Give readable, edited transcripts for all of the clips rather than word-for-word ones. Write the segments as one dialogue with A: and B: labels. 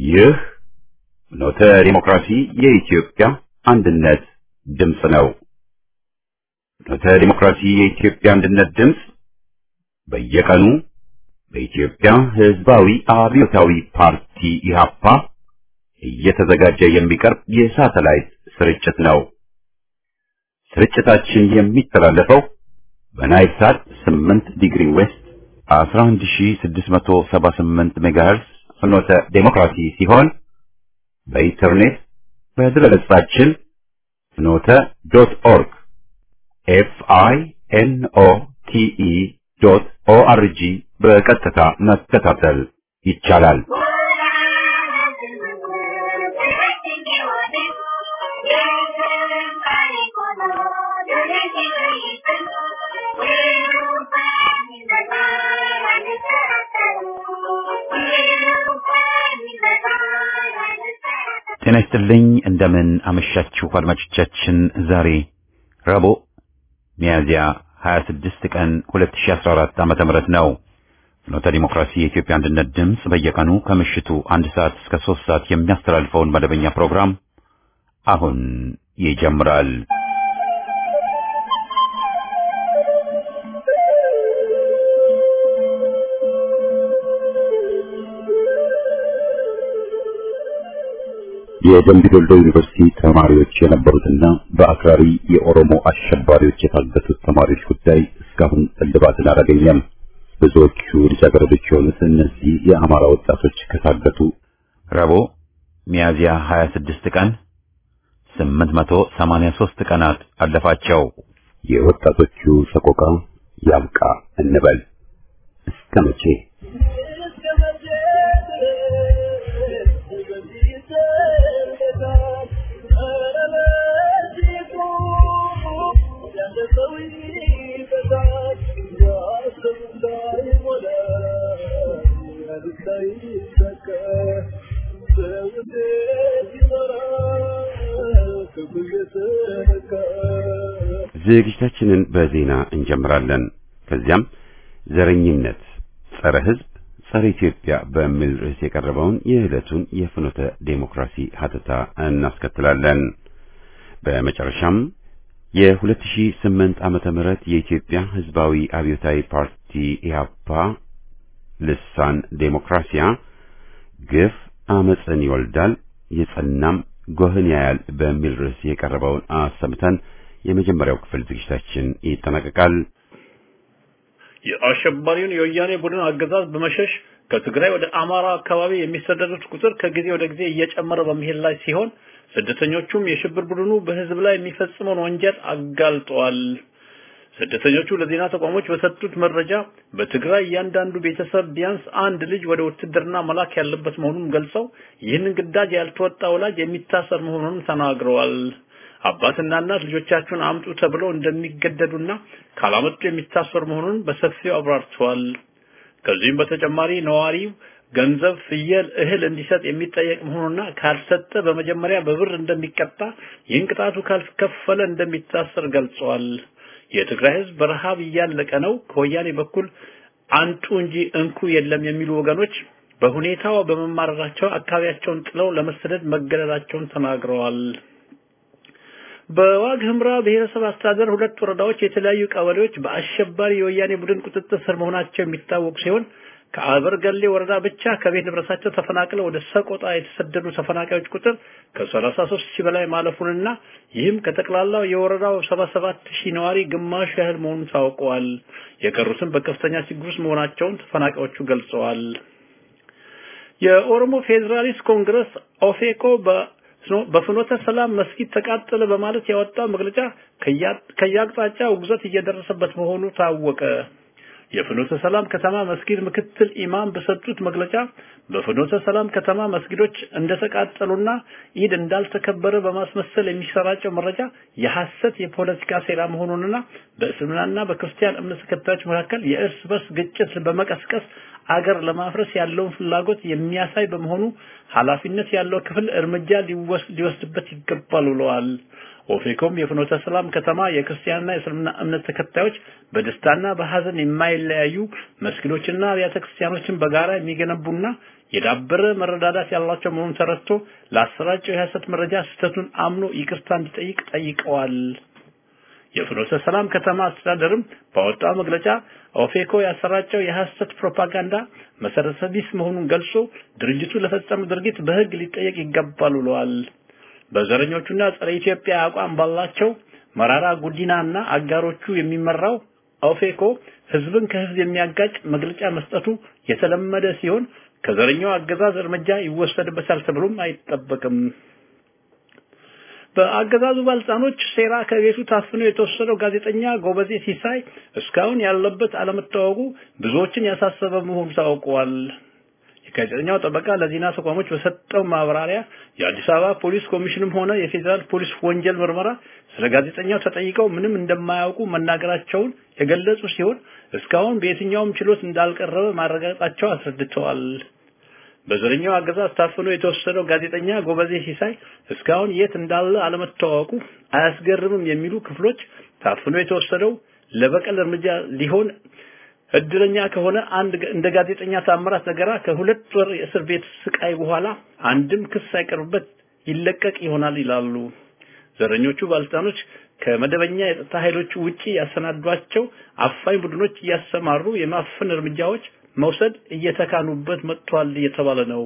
A: ይህ ኖተ ዲሞክራሲ የኢትዮጵያ አንድነት ድምፅ ነው። ኖተ ዲሞክራሲ የኢትዮጵያ አንድነት ድምፅ በየቀኑ በኢትዮጵያ ሕዝባዊ አብዮታዊ ፓርቲ ኢህአፓ እየተዘጋጀ የሚቀርብ የሳተላይት ስርጭት ነው። ስርጭታችን የሚተላለፈው በናይል ሳት 8 ዲግሪ ዌስት 11678 ሜጋሄርዝ ፍኖተ ዲሞክራሲ ሲሆን በኢንተርኔት በድረገጻችን ፍኖተ.ኦርግ FINOTE.ORG በቀጥታ መከታተል ይቻላል። ጤና ይስጥልኝ። እንደምን አመሻችሁ አድማጮቻችን። ዛሬ ረቡዕ ሚያዝያ 26 ቀን 2014 ዓመተ ምህረት ነው። ፍኖተ ዲሞክራሲ የኢትዮጵያ አንድነት ድምፅ በየቀኑ ከምሽቱ 1 ሰዓት እስከ 3 ሰዓት የሚያስተላልፈውን መደበኛ ፕሮግራም አሁን ይጀምራል። የደምቢ ዶሎ ዩኒቨርሲቲ ተማሪዎች የነበሩትና በአክራሪ የኦሮሞ አሸባሪዎች የታገቱት ተማሪዎች ጉዳይ እስካሁን እልባትን አላገኘም። ብዙዎቹ ልጃገረዶች የሆኑት እነዚህ የአማራ ወጣቶች ከታገቱ ረቡዕ ሚያዝያ 26 ቀን 883 ቀናት አለፋቸው። የወጣቶቹ ሰቆቃ ያብቃ እንበል። እስከ መቼ? ዝግጅታችንን በዜና እንጀምራለን። ከዚያም ዘረኝነት፣ ጸረ ሕዝብ፣ ጸረ ኢትዮጵያ በሚል ርዕስ የቀረበውን የዕለቱን የፍኖተ ዴሞክራሲ ሀተታ እናስከትላለን። በመጨረሻም የ2008 ዓመተ ምህረት የኢትዮጵያ ሕዝባዊ አብዮታዊ ፓርቲ ኢህአፓ ልሳን ዴሞክራሲያ ግፍ አመጽን ይወልዳል የጸናም ጎህን ያያል በሚል ርዕስ የቀረበውን አሰምተን የመጀመሪያው ክፍል ዝግጅታችን ይጠናቀቃል።
B: የአሸባሪውን የወያኔ ቡድን አገዛዝ በመሸሽ ከትግራይ ወደ አማራ አካባቢ የሚሰደዱት ቁጥር ከጊዜ ወደ ጊዜ እየጨመረ በመሄድ ላይ ሲሆን ስደተኞቹም የሽብር ቡድኑ በህዝብ ላይ የሚፈጽመውን ወንጀል አጋልጠዋል። ስደተኞቹ ለዜና ተቋሞች በሰጡት መረጃ በትግራይ እያንዳንዱ ቤተሰብ ቢያንስ አንድ ልጅ ወደ ውትድርና መላክ ያለበት መሆኑን ገልጸው ይህንን ግዳጅ ያልተወጣ ወላጅ የሚታሰር መሆኑን ተናግረዋል። አባትና እናት ልጆቻቸውን አምጡ ተብለው እንደሚገደዱና ካላመጡ የሚታሰር መሆኑን በሰፊው አብራርተዋል። ከዚህም በተጨማሪ ነዋሪው ገንዘብ፣ ፍየል፣ እህል እንዲሰጥ የሚጠየቅ መሆኑና ካልሰጠ በመጀመሪያ በብር እንደሚቀጣ ይህን ቅጣቱ ካልከፈለ እንደሚታሰር ገልጸዋል። የትግራይ ህዝብ በረሃብ እያለቀ ነው፣ ከወያኔ በኩል አንጡ እንጂ እንኩ የለም የሚሉ ወገኖች በሁኔታው በመማረራቸው አካባቢያቸውን ጥለው ለመሰደድ መገደዳቸውን ተናግረዋል። በዋግ ኽምራ ብሔረሰብ አስተዳደር 2 ወረዳዎች የተለያዩ ቀበሌዎች በአሸባሪ የወያኔ ቡድን ቁጥጥር ስር መሆናቸው የሚታወቅ ሲሆን ከአበርገሌ ወረዳ ብቻ ከቤት ንብረታቸው ተፈናቅለው ወደ ሰቆጣ የተሰደዱ ተፈናቃዮች ቁጥር ከ33000 በላይ ማለፉንና ይህም ከጠቅላላው የወረዳው 77000 ነዋሪ ግማሽ ያህል መሆኑን ታውቋል። የቀሩትም በከፍተኛ ችግር ውስጥ መሆናቸውን ተፈናቃዮቹ ገልጸዋል። የኦሮሞ ፌዴራሊስት ኮንግረስ ኦፌኮ በፍኖተ ሰላም መስጊድ ተቃጠለ በማለት ያወጣው መግለጫ ከያቅጣጫው ውግዘት እየደረሰበት መሆኑ ታወቀ። የፍኖተ ሰላም ከተማ መስጊድ ምክትል ኢማም በሰጡት መግለጫ በፍኖተ ሰላም ከተማ መስጊዶች እንደተቃጠሉና ኢድ እንዳልተከበረ በማስመሰል የሚሰራጨው መረጃ የሐሰት የፖለቲካ ሴራ መሆኑንና በእስልምናና በክርስቲያን እምነት ተከታዮች መካከል የእርስ በርስ ግጭት በመቀስቀስ አገር ለማፍረስ ያለውን ፍላጎት የሚያሳይ በመሆኑ ኃላፊነት ያለው ክፍል እርምጃ ሊወስድበት ይገባል ብለዋል። ኦፌኮም የፍኖተ ሰላም ከተማ የክርስቲያንና የእስልምና እምነት ተከታዮች በደስታና በሐዘን የማይለያዩ መስጊዶችና አብያተ ክርስቲያኖችን በጋራ የሚገነቡና የዳበረ መረዳዳት ያላቸው መሆኑን ተረድቶ ለአሰራጨው የሐሰት መረጃ ስህተቱን አምኖ ይቅርታ እንዲጠይቅ ጠይቀዋል። የፍኖተ ሰላም ከተማ አስተዳደርም ባወጣው መግለጫ ኦፌኮ ያሰራጨው የሐሰት ፕሮፓጋንዳ መሰረተ ቢስ መሆኑን ገልጾ ድርጅቱ ለፈጸመው ድርጊት በሕግ ሊጠየቅ ይገባል ብለዋል። በዘረኞቹና ጸረ ኢትዮጵያ አቋም ባላቸው መራራ ጉዲናና አጋሮቹ የሚመራው ኦፌኮ ህዝብን ከህዝብ የሚያጋጭ መግለጫ መስጠቱ የተለመደ ሲሆን ከዘረኛው አገዛዝ እርምጃ ይወሰድበታል ተብሎም አይጠበቅም። በአገዛዙ ባልጻኖች ሴራ ከቤቱ ታፍኖ የተወሰደው ጋዜጠኛ ጎበዜ ሲሳይ እስካሁን ያለበት አለመታወቁ ብዙዎችን ያሳሰበ መሆኑ ታውቋል። የጋዜጠኛው ጠበቃ ለዜና ተቋሞች በሰጠው ማብራሪያ የአዲስ አበባ ፖሊስ ኮሚሽንም ሆነ የፌደራል ፖሊስ ወንጀል ምርመራ ስለ ጋዜጠኛው ተጠይቀው ምንም እንደማያውቁ መናገራቸውን የገለጹ ሲሆን እስካሁን በየትኛውም ችሎት እንዳልቀረበ ማረጋገጣቸው አስረድተዋል። በዘረኛው አገዛዝ ታፍኖ የተወሰደው ጋዜጠኛ ጎበዜ ሲሳይ እስካሁን የት እንዳለ አለመታወቁ አያስገርምም የሚሉ ክፍሎች ታፍኖ የተወሰደው ለበቀል እርምጃ ሊሆን እድለኛ ከሆነ እንደ ጋዜጠኛ ታምራት ነገራ ከሁለት ወር የእስር ቤት ስቃይ በኋላ አንድም ክስ ሳይቀርብበት ይለቀቅ ይሆናል ይላሉ። ዘረኞቹ ባልስልጣኖች ከመደበኛ የጸጥታ ኃይሎች ውጪ ያሰናዷቸው አፋኝ ቡድኖች እያሰማሩ የማፈን እርምጃዎች መውሰድ እየተካኑበት መጥቷል እየተባለ ነው።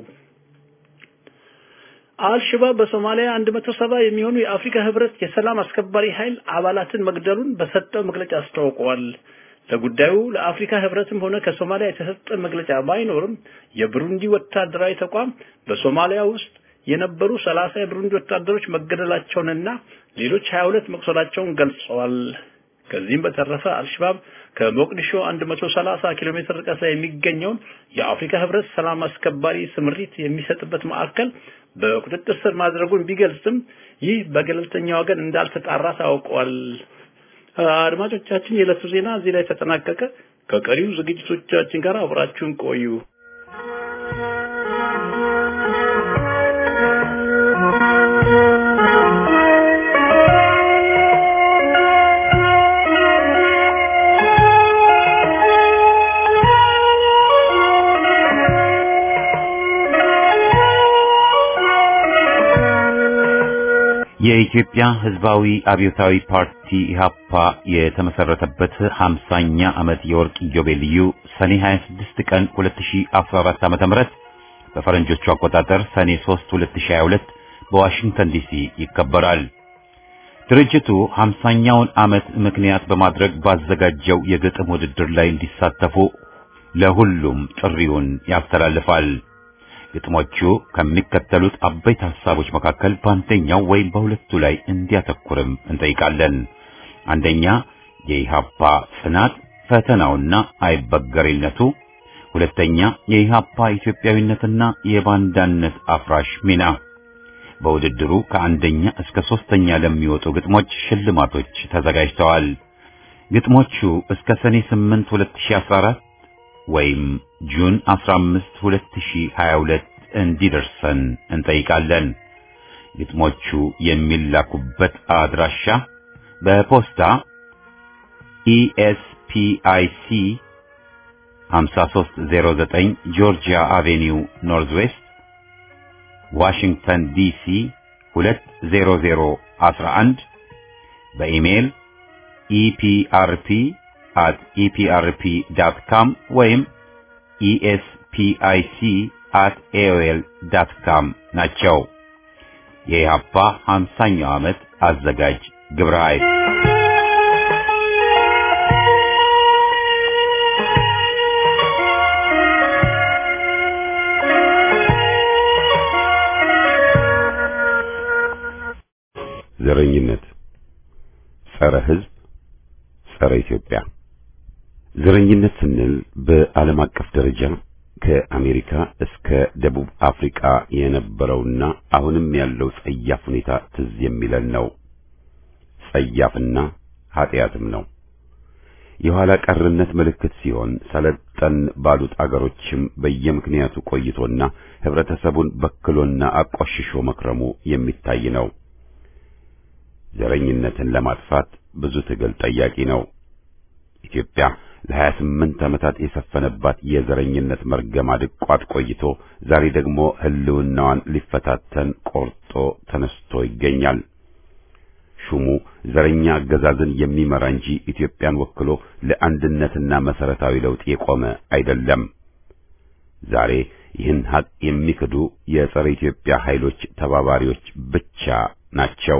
B: አልሸባብ በሶማሊያ 170 የሚሆኑ የአፍሪካ ህብረት የሰላም አስከባሪ ኃይል አባላትን መግደሉን በሰጠው መግለጫ አስታውቋል። ለጉዳዩ ለአፍሪካ ህብረትም ሆነ ከሶማሊያ የተሰጠ መግለጫ ባይኖርም የብሩንዲ ወታደራዊ ተቋም በሶማሊያ ውስጥ የነበሩ 30 የብሩንዲ ወታደሮች መገደላቸውንና ሌሎች 22 መቁሰላቸውን ገልጸዋል። ከዚህም በተረፈ አልሸባብ ከሞቅዲሾ 130 ኪሎ ሜትር ርቀት ላይ የሚገኘውን የአፍሪካ ህብረት ሰላም አስከባሪ ስምሪት የሚሰጥበት ማዕከል በቁጥጥር ስር ማድረጉን ቢገልጽም ይህ በገለልተኛ ወገን እንዳልተጣራ ታውቋል። አድማጮቻችን የዕለቱ ዜና እዚህ ላይ ተጠናቀቀ። ከቀሪው ዝግጅቶቻችን ጋር አብራችሁን ቆዩ።
A: የኢትዮጵያ ህዝባዊ አብዮታዊ ፓርቲ ኢህአፓ የተመሰረተበት 50ኛ ዓመት የወርቅ ኢዮቤልዩ ሰኔ 26 ቀን 2014 ዓ.ም በፈረንጆቹ አቆጣጠር ሰኔ 3 2022 በዋሽንግተን ዲሲ ይከበራል። ድርጅቱ 50ኛውን ዓመት ምክንያት በማድረግ ባዘጋጀው የግጥም ውድድር ላይ እንዲሳተፉ ለሁሉም ጥሪውን ያስተላልፋል። ግጥሞቹ ከሚከተሉት አበይት ሐሳቦች መካከል በአንደኛው ወይም በሁለቱ ላይ እንዲያተኩርም እንጠይቃለን። አንደኛ የኢህአፓ ጽናት ፈተናውና አይበገሬነቱ፣ ሁለተኛ የኢህአፓ ኢትዮጵያዊነትና የባንዳነት አፍራሽ ሚና። በውድድሩ ከአንደኛ እስከ 3ኛ ለሚወጡ ግጥሞች ሽልማቶች ተዘጋጅተዋል። ግጥሞቹ እስከ ሰኔ 8 2014 ወይም ጁን 15 2022 እንዲደርሰን እንጠይቃለን። ግጥሞቹ የሚላኩበት አድራሻ በፖስታ ESPIC 5309 ጆርጂያ አቬኒው ኖርዝ ዌስት ዋሽንግተን ዲሲ 20011 በኢሜል eprp@eprp.com ወይም espic@aol.com ናቸው። የኢህአፓ 50ኛው ዓመት አዘጋጅ ግብረ ኃይል ዘረኝነት ጸረ ህዝብ ጸረ ኢትዮጵያ። ዘረኝነት ስንል በዓለም አቀፍ ደረጃ ከአሜሪካ እስከ ደቡብ አፍሪካ የነበረውና አሁንም ያለው ጸያፍ ሁኔታ ትዝ የሚለን ነው። ጸያፍና ኃጢአትም ነው። የኋላ ቀርነት ምልክት ሲሆን ሰለጠን ባሉት አገሮችም በየምክንያቱ ቆይቶና ህብረተሰቡን በክሎና አቆሽሾ መክረሙ የሚታይ ነው። ዘረኝነትን ለማጥፋት ብዙ ትግል ጠያቂ ነው። ኢትዮጵያ ለ28 ዓመታት የሰፈነባት የዘረኝነት መርገም አድቋት ቆይቶ ዛሬ ደግሞ ህልውናዋን ሊፈታተን ቆርጦ ተነስቶ ይገኛል። ሹሙ ዘረኛ አገዛዝን የሚመራ እንጂ ኢትዮጵያን ወክሎ ለአንድነትና መሰረታዊ ለውጥ የቆመ አይደለም። ዛሬ ይህን ሀቅ የሚክዱ የጸረ ኢትዮጵያ ኃይሎች ተባባሪዎች ብቻ ናቸው።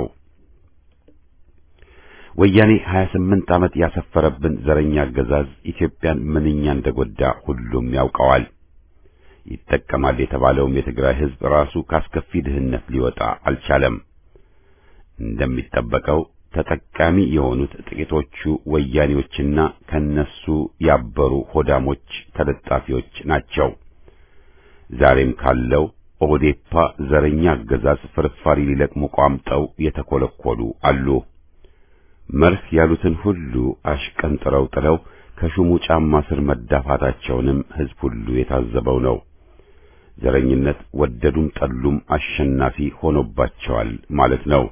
A: ወያኔ 28 ዓመት ያሰፈረብን ዘረኛ አገዛዝ ኢትዮጵያን ምንኛ እንደጎዳ ሁሉም ያውቀዋል። ይጠቀማል የተባለውም የትግራይ ህዝብ ራሱ ካስከፊ ድህነት ሊወጣ አልቻለም። እንደሚጠበቀው ተጠቃሚ የሆኑት ጥቂቶቹ ወያኔዎችና ከነሱ ያበሩ ሆዳሞች ተለጣፊዎች ናቸው። ዛሬም ካለው ኦዴፓ ዘረኛ አገዛዝ ፍርፋሪ ሊለቅሙ ቋምጠው የተኮለኮሉ አሉ። መርህ ያሉትን ሁሉ አሽቀንጥረው ጥለው ከሹሙ ጫማ ስር መዳፋታቸውንም ህዝብ ሁሉ የታዘበው ነው። ዘረኝነት ወደዱም ጠሉም አሸናፊ ሆኖባቸዋል ማለት ነው።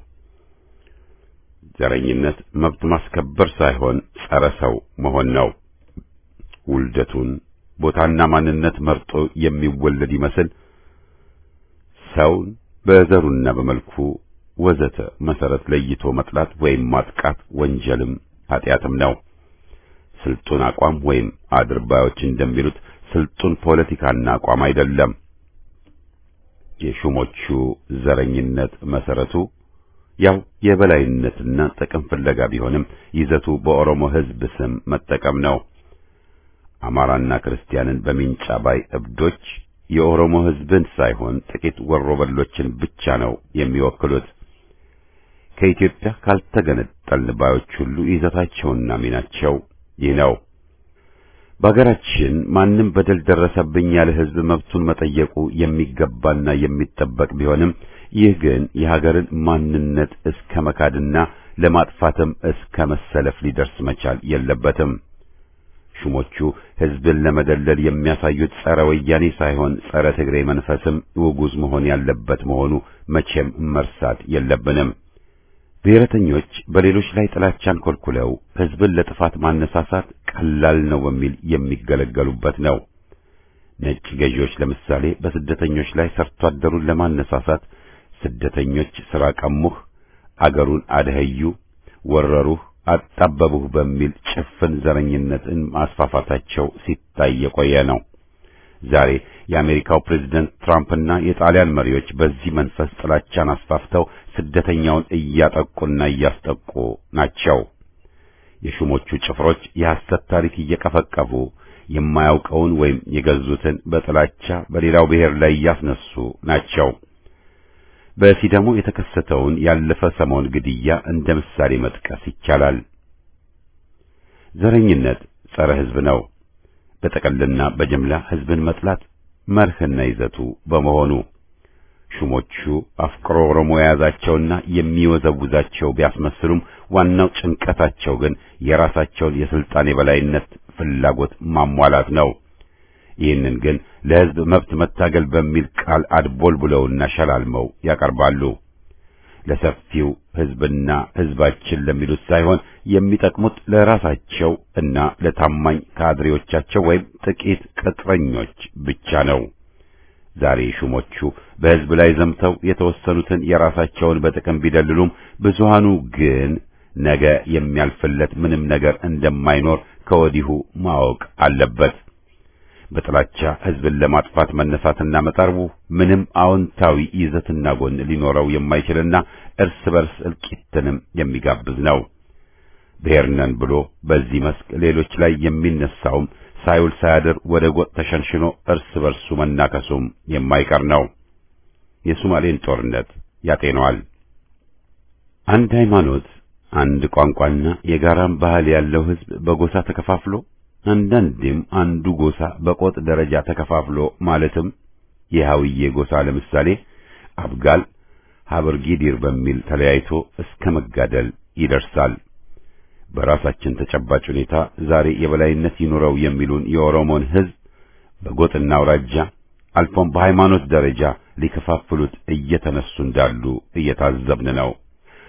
A: ዘረኝነት መብት ማስከበር ሳይሆን ጸረ ሰው መሆን ነው። ውልደቱን ቦታና ማንነት መርጦ የሚወለድ ይመስል ሰውን በዘሩና በመልኩ ወዘተ መሰረት ለይቶ መጥላት ወይም ማጥቃት ወንጀልም ኃጢአትም ነው። ስልጡን አቋም ወይም አድርባዮች እንደሚሉት ስልጡን ፖለቲካና አቋም አይደለም። የሹሞቹ ዘረኝነት መሰረቱ ያው የበላይነትና ጥቅም ፍለጋ ቢሆንም ይዘቱ በኦሮሞ ህዝብ ስም መጠቀም ነው። አማራና ክርስቲያንን በሚንጫ ባይ እብዶች የኦሮሞ ህዝብን ሳይሆን ጥቂት ወሮበሎችን ብቻ ነው የሚወክሉት። ከኢትዮጵያ ካልተገነጠልን ባዮች ሁሉ ይዘታቸውና ሚናቸው ይህ ነው። በአገራችን ማንም በደል ደረሰብኝ ያለ ህዝብ መብቱን መጠየቁ የሚገባና የሚጠበቅ ቢሆንም ይህ ግን የሀገርን ማንነት እስከ መካድና ለማጥፋትም እስከ መሰለፍ ሊደርስ መቻል የለበትም። ሹሞቹ ህዝብን ለመደለል የሚያሳዩት ጸረ ወያኔ ሳይሆን ጸረ ትግሬ መንፈስም ውጉዝ መሆን ያለበት መሆኑ መቼም መርሳት የለብንም። ብሔረተኞች በሌሎች ላይ ጥላቻን ኮልኩለው ህዝብን ለጥፋት ማነሳሳት ቀላል ነው በሚል የሚገለገሉበት ነው። ነጭ ገዢዎች ለምሳሌ በስደተኞች ላይ ሰርቶ አደሩን ለማነሳሳት ስደተኞች ሥራ ቀሙህ፣ አገሩን አደህዩ፣ ወረሩህ፣ አጣበቡህ በሚል ጭፍን ዘረኝነትን ማስፋፋታቸው ሲታይ የቆየ ነው። ዛሬ የአሜሪካው ፕሬዝዳንት ትራምፕና የጣሊያን መሪዎች በዚህ መንፈስ ጥላቻን አስፋፍተው ስደተኛውን እያጠቁና እያስጠቁ ናቸው። የሹሞቹ ጭፍሮች የሐሰት ታሪክ እየቀፈቀፉ የማያውቀውን ወይም የገዙትን በጥላቻ በሌላው ብሔር ላይ እያስነሱ ናቸው። በሲዳሞ የተከሰተውን ያለፈ ሰሞን ግድያ እንደ ምሳሌ መጥቀስ ይቻላል። ዘረኝነት ጸረ ሕዝብ ነው። በጠቅላላ በጅምላ ሕዝብን መጥላት መርህና ይዘቱ በመሆኑ ሹሞቹ አፍቅሮ ኦሮሞ የያዛቸውና የሚወዘውዛቸው ቢያስመስሉም ዋናው ጭንቀታቸው ግን የራሳቸውን የስልጣን የበላይነት ፍላጎት ማሟላት ነው። ይህንን ግን ለሕዝብ መብት መታገል በሚል ቃል አድቦልቡለውና ሸላልመው ያቀርባሉ። ለሰፊው ሕዝብና ሕዝባችን ለሚሉት ሳይሆን የሚጠቅሙት ለራሳቸው እና ለታማኝ ካድሬዎቻቸው ወይም ጥቂት ቅጥረኞች ብቻ ነው። ዛሬ ሹሞቹ በሕዝብ ላይ ዘምተው የተወሰኑትን የራሳቸውን በጥቅም ቢደልሉም ብዙሃኑ ግን ነገ የሚያልፍለት ምንም ነገር እንደማይኖር ከወዲሁ ማወቅ አለበት። በጥላቻ ሕዝብን ለማጥፋት መነሳትና መጣርቡ ምንም አዎንታዊ ይዘትና ጎን ሊኖረው የማይችልና እርስ በርስ እልቂትንም የሚጋብዝ ነው። ብሔርነን ብሎ በዚህ መስክ ሌሎች ላይ የሚነሳውም ሳይውል ሳያድር ወደ ጎጥ ተሸንሽኖ እርስ በርሱ መናከሱም የማይቀር ነው። የሶማሌን ጦርነት ያጤነዋል። አንድ ሃይማኖት፣ አንድ ቋንቋና የጋራም ባህል ያለው ሕዝብ በጎሳ ተከፋፍሎ አንዳንዴም አንዱ ጎሳ በቆጥ ደረጃ ተከፋፍሎ ማለትም የሃውዬ ጎሳ ለምሳሌ አብጋል፣ ሀበርጊዲር በሚል ተለያይቶ እስከ መጋደል ይደርሳል። በራሳችን ተጨባጭ ሁኔታ ዛሬ የበላይነት ይኖረው የሚሉን የኦሮሞን ሕዝብ በጎጥና አውራጃ አልፎም በሃይማኖት ደረጃ ሊከፋፍሉት እየተነሱ እንዳሉ እየታዘብን ነው።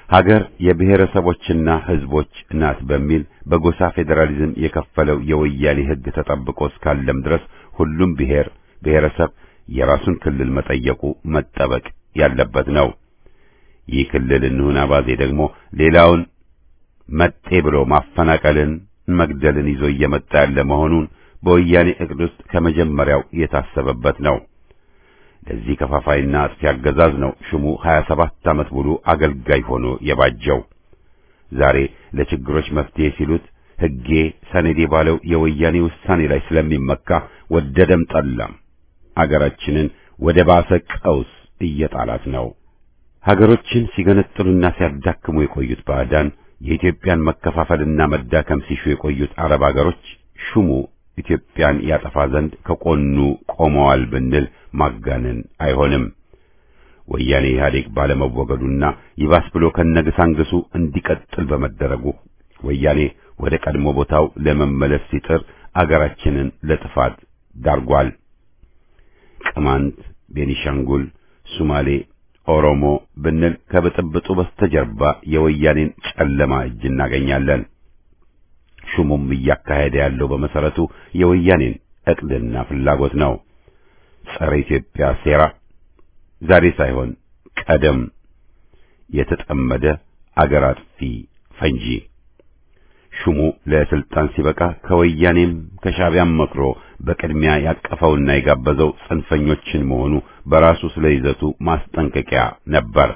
A: ሀገር የብሔረሰቦችና ህዝቦች ናት በሚል በጎሳ ፌዴራሊዝም የከፈለው የወያኔ ህግ ተጠብቆ እስካለም ድረስ ሁሉም ብሔረሰብ የራሱን ክልል መጠየቁ መጠበቅ ያለበት ነው። ይህ ክልል እንሁን አባዜ ደግሞ ሌላውን መጤ ብሎ ማፈናቀልን መግደልን ይዞ እየመጣ ያለ መሆኑን በወያኔ እቅድ ውስጥ ከመጀመሪያው የታሰበበት ነው። ለዚህ ከፋፋይና አጥፊ አገዛዝ ነው ሹሙ 27 ዓመት ሙሉ አገልጋይ ሆኖ የባጀው። ዛሬ ለችግሮች መፍትሄ ሲሉት ህጌ ሰነዴ ባለው የወያኔ ውሳኔ ላይ ስለሚመካ ወደደም ጠላም አገራችንን ወደ ባሰ ቀውስ እየጣላት ነው። ሀገሮችን ሲገነጥሉና ሲያዳክሙ የቆዩት ባዕዳን የኢትዮጵያን መከፋፈልና መዳከም ሲሹ የቆዩት አረብ ሀገሮች ሹሙ ኢትዮጵያን ያጠፋ ዘንድ ከቆኑ ቆመዋል ብንል ማጋነን አይሆንም። ወያኔ ኢህአዴግ ባለመወገዱና ይባስ ብሎ ከነግሳንግሱ እንዲቀጥል በመደረጉ ወያኔ ወደ ቀድሞ ቦታው ለመመለስ ሲጥር አገራችንን ለጥፋት ዳርጓል። ቅማንት፣ ቤኒሻንጉል፣ ሶማሌ፣ ኦሮሞ ብንል ከብጥብጡ በስተጀርባ የወያኔን ጨለማ እጅ እናገኛለን። ሹሙም እያካሄደ ያለው በመሰረቱ የወያኔን እቅድና ፍላጎት ነው። ጸረ ኢትዮጵያ ሴራ ዛሬ ሳይሆን ቀደም የተጠመደ አገር አጥፊ ፈንጂ። ሹሙ ለስልጣን ሲበቃ ከወያኔም ከሻዕቢያም መክሮ በቅድሚያ ያቀፈውና የጋበዘው ጽንፈኞችን መሆኑ በራሱ ስለይዘቱ ማስጠንቀቂያ ነበር።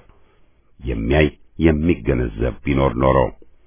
A: የሚገነዘብ ቢኖር ኖሮ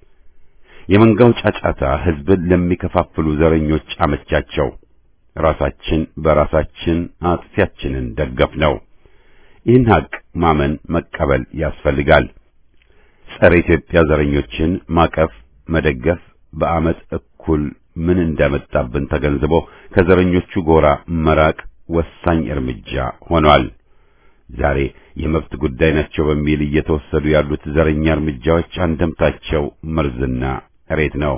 A: የመንጋው ጫጫታ ህዝብን ለሚከፋፍሉ ዘረኞች አመቻቸው። ራሳችን በራሳችን አጥፊያችንን ደገፍነው። ይህን ሀቅ ማመን መቀበል ያስፈልጋል። ጸረ ኢትዮጵያ ዘረኞችን ማቀፍ መደገፍ በአመት እኩል ምን እንዳመጣብን ተገንዝቦ ከዘረኞቹ ጎራ መራቅ ወሳኝ እርምጃ ሆኗል። ዛሬ የመብት ጉዳይ ናቸው በሚል እየተወሰዱ ያሉት ዘረኛ እርምጃዎች አንደምታቸው መርዝና እሬት ነው።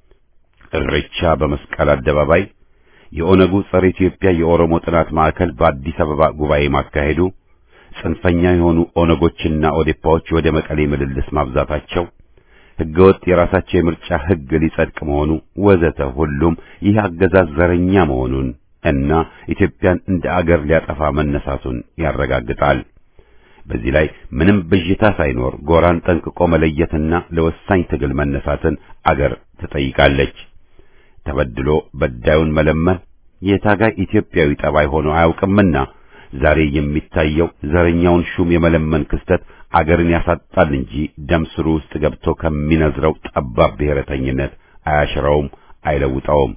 A: እርቻ በመስቀል አደባባይ፣ የኦነጉ ጸረ ኢትዮጵያ የኦሮሞ ጥናት ማዕከል በአዲስ አበባ ጉባኤ ማካሄዱ፣ ጽንፈኛ የሆኑ ኦነጎችና ኦዴፓዎች ወደ መቀሌ ምልልስ ማብዛታቸው፣ ህገወጥ የራሳቸው የምርጫ ህግ ሊጸድቅ መሆኑ ወዘተ ሁሉም ይህ አገዛዝ ዘረኛ መሆኑን እና ኢትዮጵያን እንደ አገር ሊያጠፋ መነሳቱን ያረጋግጣል። በዚህ ላይ ምንም ብዥታ ሳይኖር ጎራን ጠንቅቆ መለየትና ለወሳኝ ትግል መነሳትን አገር ትጠይቃለች። ተበድሎ በዳዩን መለመን የታጋይ ኢትዮጵያዊ ጠባይ ሆኖ አያውቅምና ዛሬ የሚታየው ዘረኛውን ሹም የመለመን ክስተት አገርን ያሳጣል እንጂ ደም ስሩ ውስጥ ገብቶ ከሚነዝረው ጠባብ ብሔረተኝነት አያሽረውም፣ አይለውጠውም።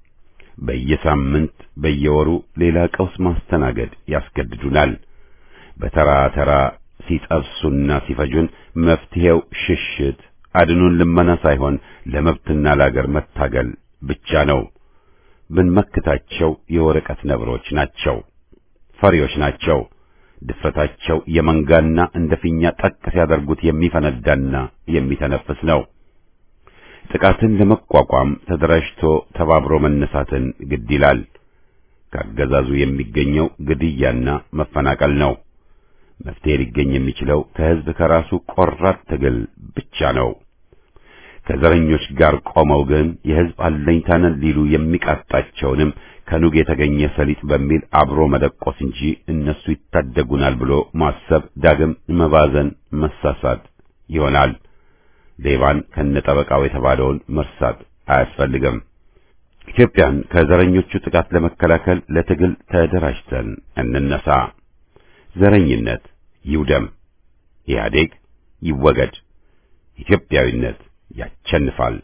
A: በየሳምንት በየወሩ ሌላ ቀውስ ማስተናገድ ያስገድዱናል። በተራ ተራ ሲጠብሱና ሲፈጁን መፍትሄው ሽሽት አድኑን ልመና ሳይሆን ለመብትና ለአገር መታገል ብቻ ነው። ብንመክታቸው የወረቀት ነብሮች ናቸው፣ ፈሪዎች ናቸው። ድፍረታቸው የመንጋና እንደ ፊኛ ጠቅ ሲያደርጉት የሚፈነዳና የሚተነፍስ ነው። ጥቃትን ለመቋቋም ተደራጅቶ ተባብሮ መነሳትን ግድ ይላል። ከአገዛዙ የሚገኘው ግድያና መፈናቀል ነው። መፍትሄ ሊገኝ የሚችለው ከህዝብ ከራሱ ቆራጥ ትግል ብቻ ነው። ከዘረኞች ጋር ቆመው ግን የህዝብ አለኝታንን ሊሉ የሚቃጣቸውንም ከኑግ የተገኘ ሰሊጥ በሚል አብሮ መደቆስ እንጂ እነሱ ይታደጉናል ብሎ ማሰብ ዳግም መባዘን መሳሳት ይሆናል። ሌባን ከነጠበቃው የተባለውን መርሳት አያስፈልግም። ኢትዮጵያን ከዘረኞቹ ጥቃት ለመከላከል ለትግል ተደራጅተን እንነሳ። ዘረኝነት ይውደም፣ ኢህአዴግ ይወገድ፣ ኢትዮጵያዊነት ያቸንፋል።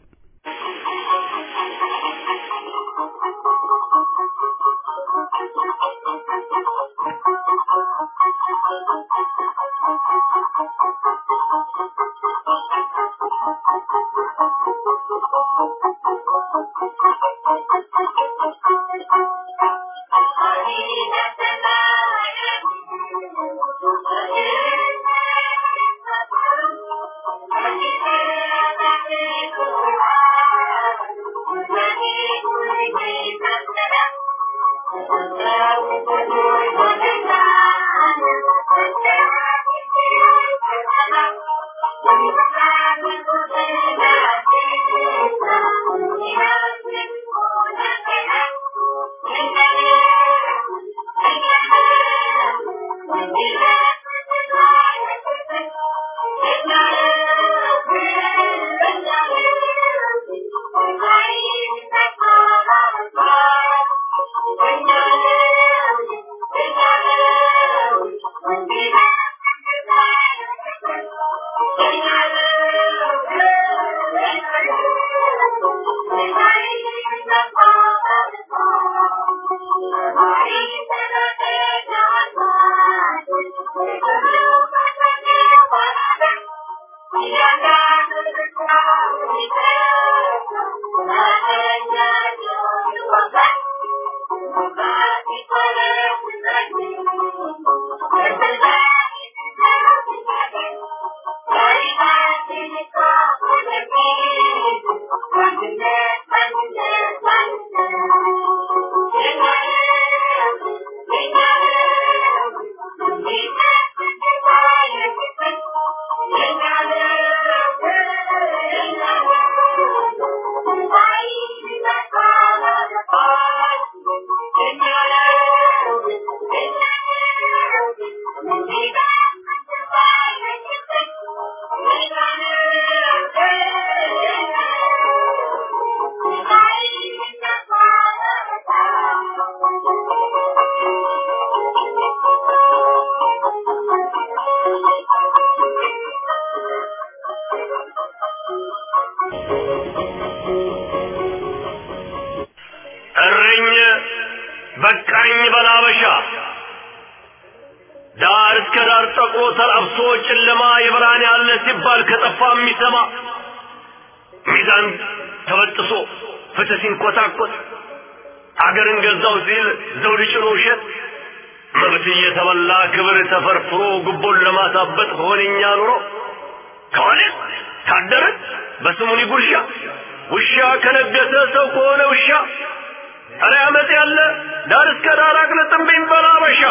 C: በቃኝ በላበሻ ዳር እስከ ዳር ጠቁሮ ተላብሶ ጨለማ የብርሃን ያለ ሲባል ከጠፋ የሚሰማ ሚዛን ተበጥሶ ፍትህ ሲንኮታኮት አገርን ገዛው ሲል ዘውድ ጭኖ ውሸት መብት እየተበላ ክብር ተፈርፍሮ ጉቦን ለማሳበጥ ሆነኛ ኑሮ ከሆነ ታደረ በስሙኒ ጉርሻ ውሻ ከነገሰ ሰው ከሆነ ውሻ አረ አመት ያለ ዳር እስከ ዳር አቅልጥምብኝ በላበሻ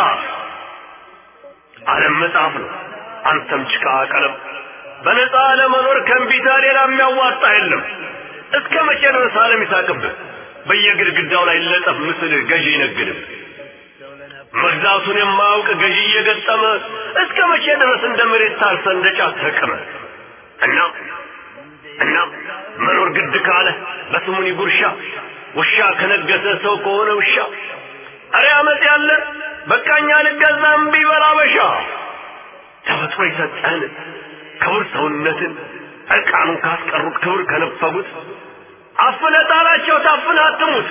C: ዓለም መጽሐፍ ነው አንተም ጭቃ ቀለም በነፃ ለመኖር ከእምቢታ ሌላ የሚያዋጣ የለም እስከ መቼ ድረስ ዓለም ይሳቅብህ በየግድግዳው ላይ ለጠፍ ምስል ገዢ ይነግድህ መግዛቱን የማያውቅ ገዢ እየገጠመ እስከ መቼ ድረስ እንደ መሬት ታርሰ እንደ ጫት ተቀመ እና መኖር ግድ ካለ በስሙኒ ጉርሻ ውሻ ከነገሰ ሰው ከሆነ ውሻ አረ አመት ያለ በቃኛ ልገዛም ቢበላበሻ ተፈጥሮ ይሰጠን ክብር ሰውነትን እርቃኑን ካስቀሩት ክብር ከነፈጉት አፍነጣላቸው ታፍነ አትሙት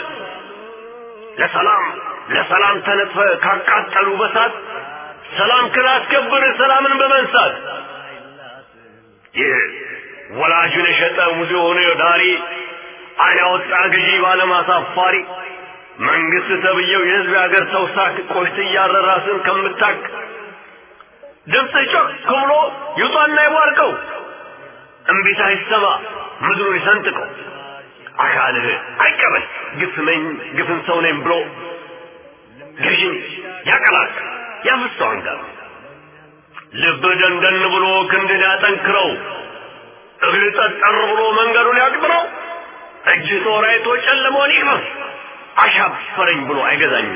C: ለሰላም ተነጥፈ ካቃጠሉ በሳት ሰላም ክላስከብር ሰላምን በመንሳት ወላጁን የሸጠ ሙዚ ሆነ ዳሪ አይን ያወጣ ገዢ ባለማሳፋሪ መንግስት ተብየው የህዝብ ሀገር ሰው ሳክ ቆሽት ያረራስን ከምታክ ድምጽ ጮክ ብሎ ይውጣና ይዋርቀው እምቢታ ይሰማ ምድሩን ይሰንጥቀው አካልህ አይቀበል ግፍን ሰው ነኝ ብሎ ገዢ ያቀላል ያፍሰዋን ጋር ልብ ደንደን ብሎ ክንድን ያጠንክረው እግል ጠጠር ብሎ መንገዱን ያቅጥረው እጅ ጦራይቶ ጨለመውን ይቅመስ አሻፈረኝ ብሎ አይገዛኝም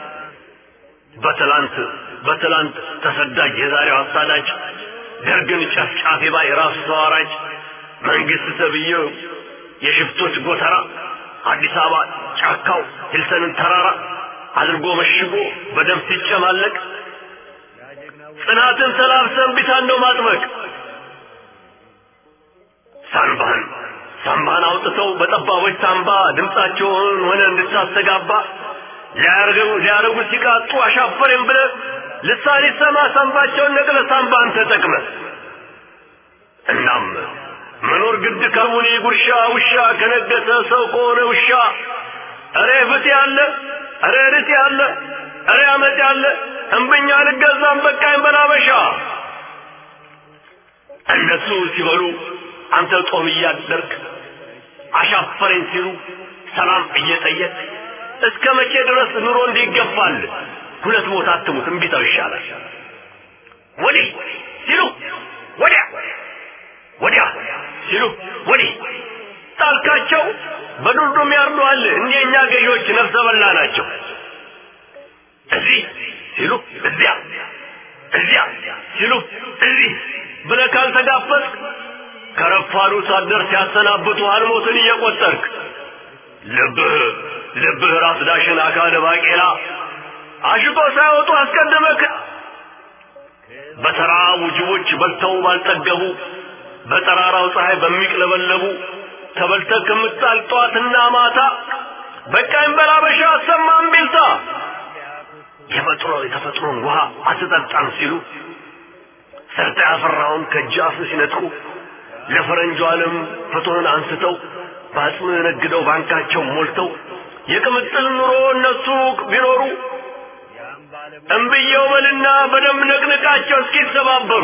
C: በትላንት ተሰዳጅ የዛሬው አሳዳጅ ደርግን ጨፍጫፊ ባይ ራሱ ተዋራጅ መንግስት ተብዬው የሽፍቶች ጎተራ አዲስ አበባ ጫካው ሂልተንን ተራራ አድርጎ መሽጎ በደም ሲጨማለቅ ጽናትን ተላብሰን ቢታን ነው ማጥመቅ ሳምባን አውጥተው በጠባቦች ሳምባ ድምጻቸውን ሆነ እንድታስተጋባ ሊያረጉ ሲቃጡ አሻፈረኝ ብለ ልሳን ይሰማ ሳምባቸውን ነቅለ ሳምባን ተጠቅመ እናም መኖር ግድ ከሙኒ ጉርሻ ውሻ ከነገሰ ሰው ከሆነ ውሻ አረ ፍት ያለ አረ ርት ያለ አረ አመት ያለ እምብኛ ልገዛም በቃኝ በላበሻ እነሱ ሲበሉ አንተ ጦም እያደርክ አሻፈረኝ ሲሉ ሰላም እየጠየቅ እስከ መቼ ድረስ ኑሮ እንዲገፋል ሁለት ሞት አትሙት እምቢታው ይሻላል ወዲህ ሲሉ ወዲያ ሲሉ ወዲህ ጣልካቸው በዱርዱም ያርዱሃል እኛ ገዢዎች ነፍሰ በላ ናቸው እዚህ ሲሉ እዚያ እዚያ ሲሉ እዚህ ብለህ ካልተጋፈጥክ ከረፋዱ ሳትደርስ ሲያሰናብቱ አልሞትን እየቆጠርክ ልብህ ራስ ዳሽን አካለ ባቄላ አሽቶ ሳይወጡ አስቀድመክ በተራቡ ጅቦች በልተው ባልጠገቡ በጠራራው ፀሐይ በሚቅለበለቡ ተበልተህ ከምጣል ጧትና ማታ በቃኝ በላበሻ አሰማም ቢልታ የተፈጥሮን ውሃ አትጠጣም ሲሉ ሰርተ ያፈራውን ከጃፍ ሲነጥቁ ለፈረንጁ ዓለም ፍቶን አንስተው ባጽም ነግደው ባንካቸው ሞልተው የቅምጥል ኑሮ እነሱ ቢኖሩ እንብየው በልና በደም ነቅነቃቸው እስኪተባበሩ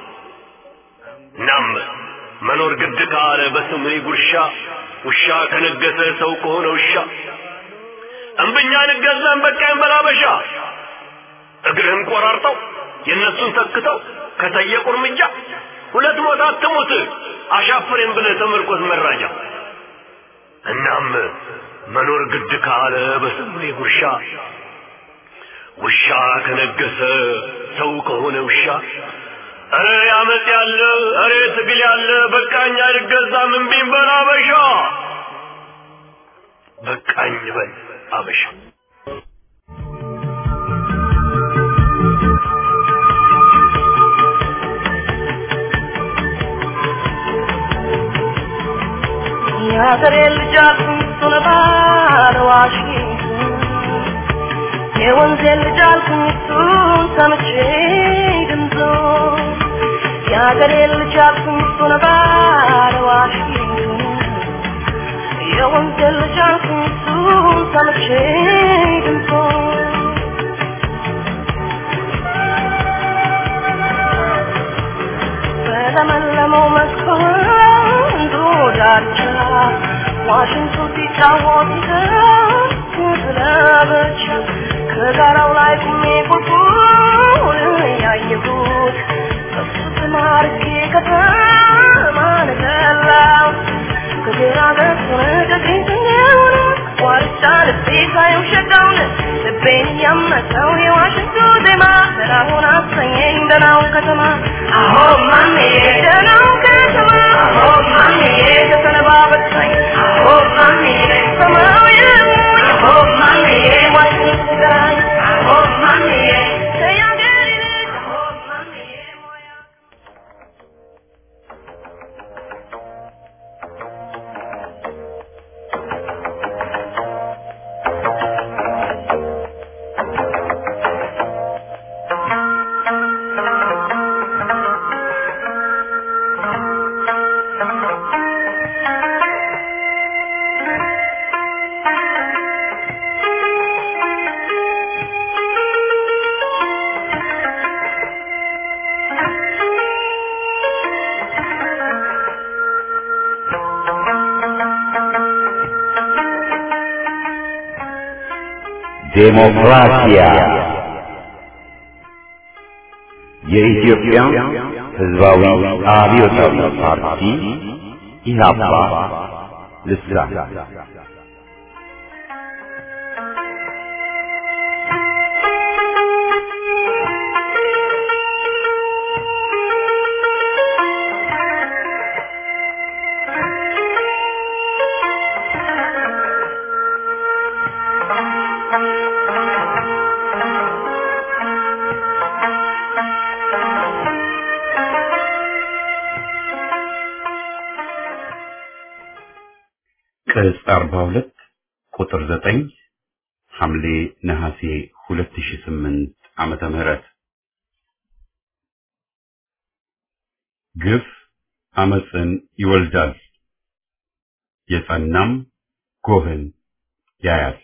C: ናም መኖር ግድ ካለ በስሜ ጉርሻ ውሻ ከነገሰ ሰው ከሆነ ውሻ እንብኛ ንገዛን በቃኝ በላበሻ እግርህን ቆራርጠው የነሱን ተክተው ከጠየቁ እርምጃ ሁለት ሞት አትሙት አሻፍሬን ብለህ ተመርኮዝ መራጃ እናም መኖር ግድ ካለ በስሜ ጉርሻ ውሻ ከነገሰ ሰው ከሆነ ውሻ አረ ያመጽ ያለ አረ ትግል ያለ በቃኝ አልገዛም እምቢኝ በል አበሻ በቃኝ በል አበሻ
D: ያገሬ ልጅ አልኩኝ ባለ ዋሽንግተን የወንዜ ልጅ አልኩኝ ሰምቼ ድምፆ ያገሬ ልጅ አልኩኝ ባለ ዋሽንግተን የወንዜ ልጅ አልኩኝ ሰምቼ ድምፆ በለመለመው መስኮት ዳርቻ ዋሽንቱ ሲጫወት ስለበች ከጋራው ላይ ቁሜ ቁልቁል ያየሁት እሱ ተማርኬ ከተማ ነገላው ከግራ ገጽነ ከቀኝተኛውን ዋርቻ ልቤ ሳየው ሸጋውን ልቤን ያመሰው የዋሽንቱ ዜማ ደናውን አሰኘኝ ደናው ከተማ አሆ ማሜ ደናው ከተማ አሆ ማሜ ከተነባበተኝ አሆ ማሜ ሰማው የሙኝ አሆ ማሜ ዋሽንቱ ዳይ አሆ ማሜ ተያገሪ አሆ ማሜ ሞያ
A: ዴሞክራሲያ የኢትዮጵያ ሕዝባዊ አብዮታዊ ፓርቲ ኢህአፓ ልሳን ቅጽ 42 ቁጥር 9 ሐምሌ ነሐሴ 2008 ዓመተ ምህረት ግፍ አመጽን ይወልዳል የጸናም ጎህን ያያል።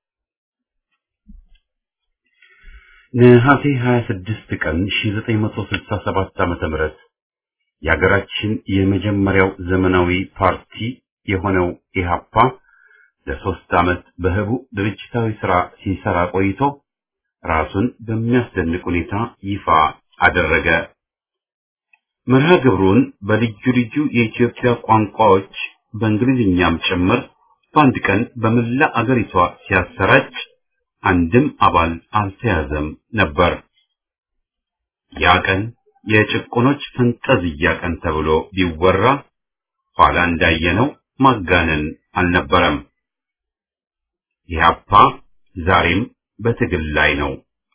A: ነሐሴ 26 ቀን 1967 ዓመተ ምህረት የሀገራችን የመጀመሪያው ዘመናዊ ፓርቲ የሆነው ኢህአፓ ለ3 ዓመት በህቡ ድርጅታዊ ሥራ ሲሰራ ቆይቶ ራሱን በሚያስደንቅ ሁኔታ ይፋ አደረገ። መርሃ ግብሩን በልዩ ልዩ የኢትዮጵያ ቋንቋዎች በእንግሊዝኛም ጭምር በአንድ ቀን በመላ አገሪቷ ሲያሰራጭ አንድም አባል አልተያዘም ነበር። ያ ቀን የጭቁኖች ፈንጠዝያ ቀን ተብሎ ቢወራ ኋላ እንዳየነው ማጋነን አልነበረም። ኢህአፓ ዛሬም በትግል ላይ ነው።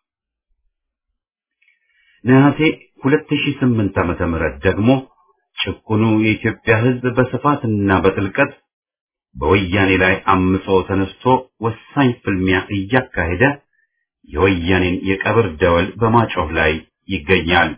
A: ነሐሴ 2008 ዓመተ ምህረት ደግሞ ጭቁኑ የኢትዮጵያ ሕዝብ በስፋትና በጥልቀት በወያኔ ላይ አምጾ ተነስቶ ወሳኝ ፍልሚያ እያካሄደ የወያኔን የቀብር ደወል በማጮህ ላይ ይገኛል።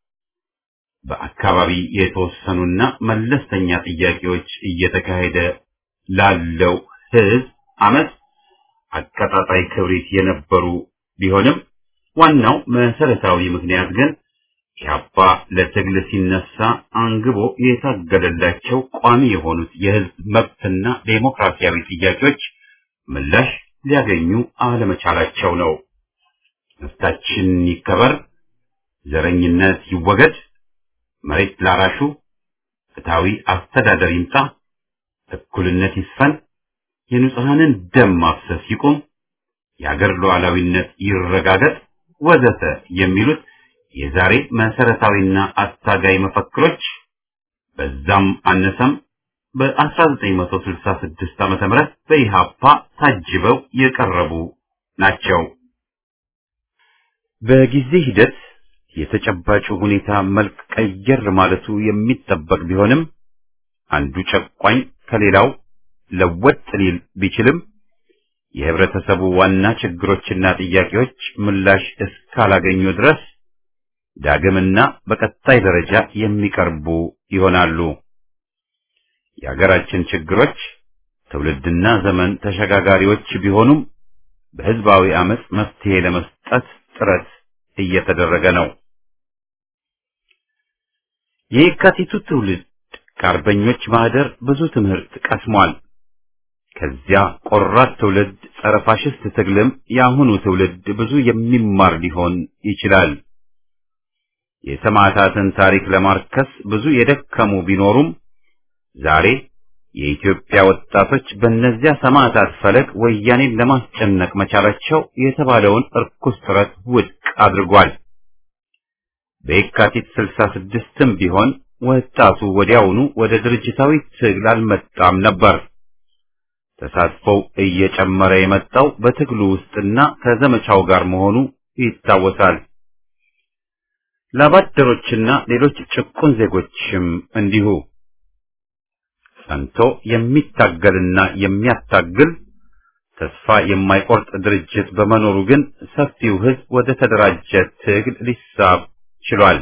A: በአካባቢ የተወሰኑና መለስተኛ ጥያቄዎች እየተካሄደ ላለው ሕዝብ አመት አቀጣጣይ ክብሪት የነበሩ ቢሆንም ዋናው መሰረታዊ ምክንያት ግን ኢህአፓ ለትግል ሲነሳ አንግቦ የታገለላቸው ቋሚ የሆኑት የህዝብ መብትና ዴሞክራሲያዊ ጥያቄዎች ምላሽ ሊያገኙ አለመቻላቸው ነው። መብታችን ይከበር፣ ዘረኝነት ይወገድ፣ መሬት ላራሹ ፍትሃዊ አስተዳደር ይምጣ፣ እኩልነት ይስፈን፣ የንጹሃንን ደም ማፍሰስ ይቁም፣ የአገር ሉዓላዊነት ይረጋገጥ ወዘተ የሚሉት የዛሬ መሰረታዊና አታጋይ መፈክሮች በዛም አነሰም በ1966 ዓመተ ምህረት በኢህአፓ ታጅበው የቀረቡ ናቸው። በጊዜ ሂደት የተጨባጭ ሁኔታ መልክ ቀየር ማለቱ የሚጠበቅ ቢሆንም አንዱ ጨቋኝ ከሌላው ለወጥ ሊል ቢችልም የህብረተሰቡ ዋና ችግሮችና ጥያቄዎች ምላሽ እስካላገኙ ድረስ ዳግምና በቀጣይ ደረጃ የሚቀርቡ ይሆናሉ። የሀገራችን ችግሮች ትውልድና ዘመን ተሸጋጋሪዎች ቢሆኑም በህዝባዊ አመጽ መፍትሄ ለመስጠት ጥረት እየተደረገ ነው። የካቲቱ ትውልድ ከአርበኞች ማህደር ብዙ ትምህርት ቀስሟል። ከዚያ ቆራጥ ትውልድ ጸረ ፋሽስት ትግልም የአሁኑ ትውልድ ብዙ የሚማር ሊሆን ይችላል። የሰማዕታትን ታሪክ ለማርከስ ብዙ የደከሙ ቢኖሩም ዛሬ የኢትዮጵያ ወጣቶች በእነዚያ ሰማዕታት ፈለግ ወያኔን ለማስጨነቅ መቻላቸው የተባለውን እርኩስ ጥረት ውድቅ አድርጓል። በየካቲት 66ም ቢሆን ወጣቱ ወዲያውኑ ወደ ድርጅታዊ ትግል አልመጣም ነበር። ተሳትፎው እየጨመረ የመጣው በትግሉ ውስጥና ከዘመቻው ጋር መሆኑ ይታወሳል። ላባደሮችና ሌሎች ጭቁን ዜጎችም እንዲሁ። ጸንቶ የሚታገልና የሚያታግል ተስፋ የማይቆርጥ ድርጅት በመኖሩ ግን ሰፊው ሕዝብ ወደ ተደራጀ ትግል ሊሳብ ችሏል።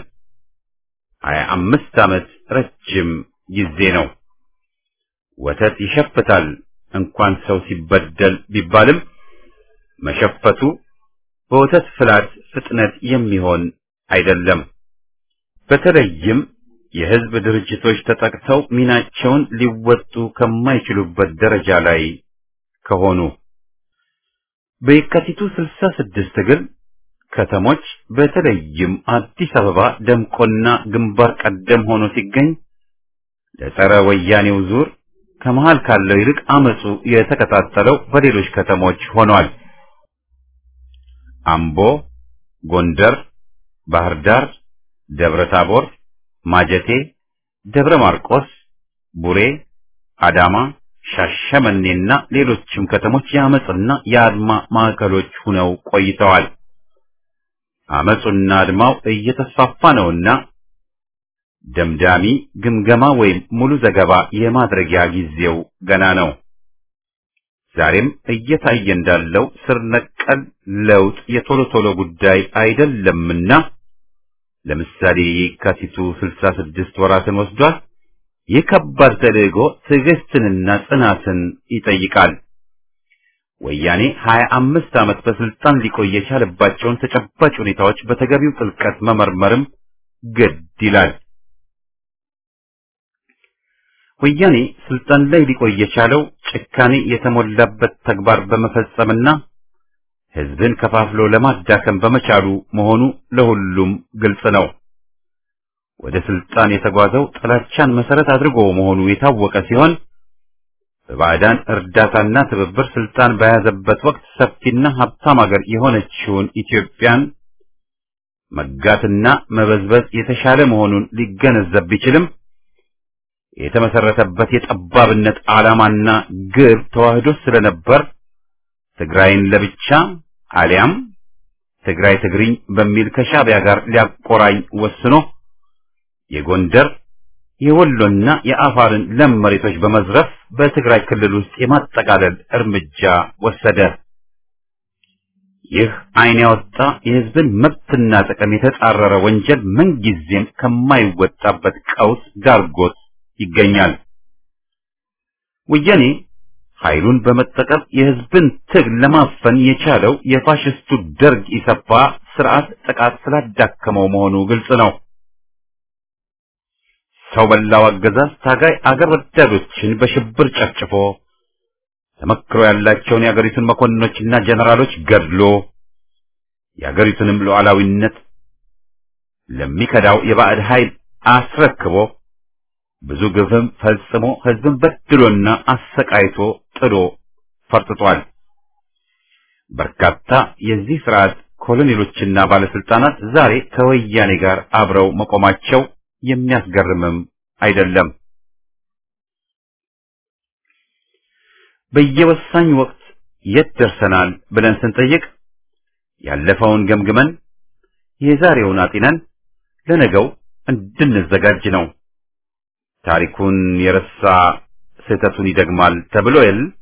A: 25 ዓመት ረጅም ጊዜ ነው። ወተት ይሸፍታል እንኳን ሰው ሲበደል ቢባልም መሸፈቱ በወተት ፍላት ፍጥነት የሚሆን አይደለም። በተለይም የህዝብ ድርጅቶች ተጠቅተው ሚናቸውን ሊወጡ ከማይችሉበት ደረጃ ላይ ከሆኑ በየካቲቱ 66 ትግል ከተሞች በተለይም አዲስ አበባ ደምቆና ግንባር ቀደም ሆኖ ሲገኝ ለጸረ ወያኔው ዙር ከመሃል ካለው ይልቅ አመጹ የተከታተለው በሌሎች ከተሞች ሆኗል። አምቦ፣ ጎንደር፣ ባህር ዳር፣ ደብረ ታቦር፣ ማጀቴ፣ ደብረ ማርቆስ፣ ቡሬ፣ አዳማ፣ ሻሸመኔና ሌሎችም ከተሞች የአመጽና የአድማ ማዕከሎች ሆነው ቆይተዋል። አመጹና አድማው እየተስፋፋ ነውና ደምዳሚ ግምገማ ወይም ሙሉ ዘገባ የማድረጊያ ጊዜው ገና ነው። ዛሬም እየታየ እንዳለው ስር ነቀል ለውጥ የቶሎ ቶሎ ጉዳይ አይደለምና ለምሳሌ የካቲቱ 66 ወራትን ወስዷል። የከባድ ተልዕኮ ትዕግስትንና ጽናትን ይጠይቃል። ወያኔ 25 ዓመት በስልጣን ሊቆይ የቻለባቸውን ተጨባጭ ሁኔታዎች በተገቢው ጥልቀት መመርመርም ግድ ይላል። ወያኔ ስልጣን ላይ ሊቆይ የቻለው ጭካኔ የተሞላበት ተግባር በመፈጸምና ህዝብን ከፋፍሎ ለማዳከም በመቻሉ መሆኑ ለሁሉም ግልጽ ነው። ወደ ስልጣን የተጓዘው ጥላቻን መሰረት አድርጎ መሆኑ የታወቀ ሲሆን በባዕዳን እርዳታና ትብብር ስልጣን በያዘበት ወቅት ሰፊና ሀብታም ሀገር የሆነችውን ኢትዮጵያን መጋትና መበዝበዝ የተሻለ መሆኑን ሊገነዘብ ቢችልም የተመሰረተበት የጠባብነት ዓላማና ግብ ተዋህዶ ስለነበር ትግራይን ለብቻ አሊያም ትግራይ ትግሪኝ በሚል ከሻዕቢያ ጋር ሊያቆራኝ ወስኖ የጎንደር የወሎና የአፋርን ለም መሬቶች በመዝረፍ በትግራይ ክልል ውስጥ የማጠቃለል እርምጃ ወሰደ። ይህ ዓይን ያወጣ የሕዝብን መብትና ጥቅም የተጻረረ ወንጀል ምንጊዜም ከማይወጣበት ቀውስ ዳርጎት ይገኛል። ወያኔ ኃይሉን በመጠቀም የሕዝብን ትግል ለማፈን የቻለው የፋሽስቱ ደርግ ኢሰፓ ስርዓት ጥቃት ስላዳከመው መሆኑ ግልጽ ነው። ሰው በላው አገዛዝ ታጋይ አገር ወዳዶችን በሽብር ጨፍጭፎ ተመክሮ ያላቸውን የአገሪቱን መኮንኖችና ጀነራሎች ገድሎ የአገሪቱንም ሉዓላዊነት ለሚከዳው የባዕድ ኃይል አስረክቦ ብዙ ግፍም ፈጽሞ ሕዝብን በድሎና አሰቃይቶ ጥሎ ፈርጥቷል። በርካታ የዚህ ስርዓት ኮሎኔሎችና ባለስልጣናት ዛሬ ከወያኔ ጋር አብረው መቆማቸው የሚያስገርምም አይደለም። በየወሳኝ ወቅት የት ደርሰናል ብለን ስንጠይቅ ያለፈውን ገምግመን የዛሬውን አጢነን ለነገው እንድንዘጋጅ ነው። ታሪኩን የረሳ ስህተቱን ይደግማል ተብሎ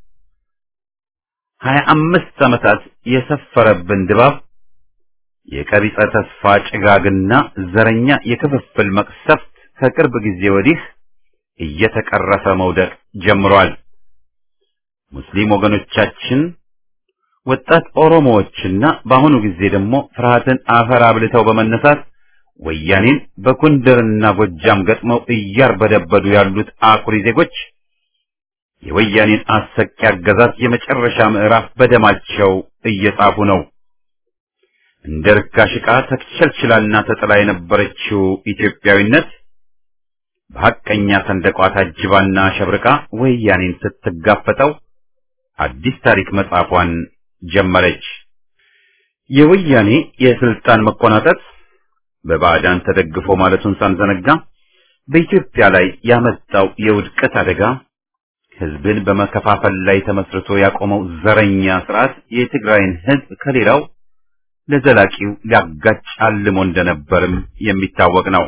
A: 25 ዓመታት የሰፈረብን ድባብ የቀቢጸ ተስፋ ጭጋግና ዘረኛ የክፍፍል መቅሰፍት ከቅርብ ጊዜ ወዲህ እየተቀረፈ መውደቅ ጀምሯል። ሙስሊም ወገኖቻችን፣ ወጣት ኦሮሞዎችና በአሁኑ ጊዜ ደግሞ ፍርሃትን አፈር አብልተው በመነሳት ወያኔን በጎንደርና ጎጃም ገጥመው እያርበደበዱ ያሉት አኩሪ ዜጎች የወያኔን አሰቂ አገዛዝ የመጨረሻ ምዕራፍ በደማቸው እየጻፉ ነው። እንደ ርካሽ ዕቃ ተቸልችላና ተጥላ የነበረችው ኢትዮጵያዊነት በሐቀኛ ሰንደቋ ታጅባና ሸብርቃ ወያኔን ስትጋፈጠው አዲስ ታሪክ መጻፏን ጀመረች። የወያኔ የስልጣን መቆናጠጥ በባዕዳን ተደግፎ ማለቱን ሳንዘነጋ በኢትዮጵያ ላይ ያመጣው የውድቀት አደጋ ሕዝብን በመከፋፈል ላይ ተመስርቶ ያቆመው ዘረኛ ስርዓት የትግራይን ሕዝብ ከሌላው ለዘላቂው ሊያጋጭ አልሞ እንደነበርም የሚታወቅ ነው።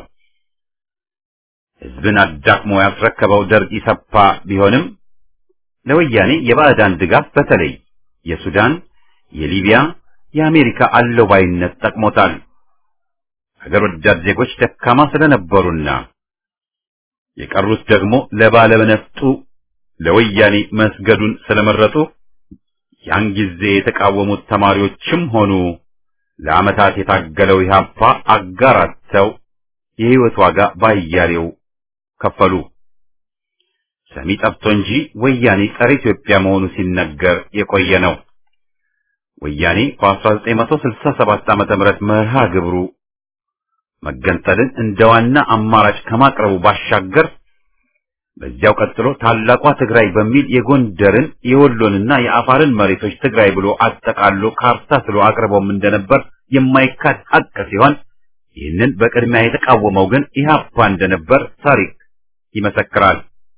A: ሕዝብን አዳክሞ ያስረከበው ደርግ ኢሰፓ ቢሆንም ለወያኔ የባዕዳን ድጋፍ በተለይ የሱዳን፣ የሊቢያ፣ የአሜሪካ አለባይነት ጠቅሞታል። ሀገር ወዳድ ዜጎች ደካማ ስለነበሩና የቀሩት ደግሞ ለባለነፍጡ ለወያኔ መስገዱን ስለመረጡ ያን ጊዜ የተቃወሙት ተማሪዎችም ሆኑ ለዓመታት የታገለው ኢህአፓ አጋራተው የሕይወት ዋጋ ባያሌው ከፈሉ። ሰሚ ጠፍቶ እንጂ ወያኔ ጸረ ኢትዮጵያ መሆኑ ሲነገር የቆየ ነው። ወያኔ በ1967 ዓመተ ምህረት መርሃ ግብሩ መገንጠልን እንደ ዋና አማራጭ ከማቅረቡ ባሻገር በዚያው ቀጥሎ ታላቋ ትግራይ በሚል የጎንደርን የወሎንና የአፋርን መሬቶች ትግራይ ብሎ አጠቃሎ ካርታ ስሎ አቅርቦም እንደነበር የማይካድ ሐቅ ሲሆን ይህንን በቅድሚያ የተቃወመው ግን ኢህአፓ እንደነበር ታሪክ ይመሰክራል።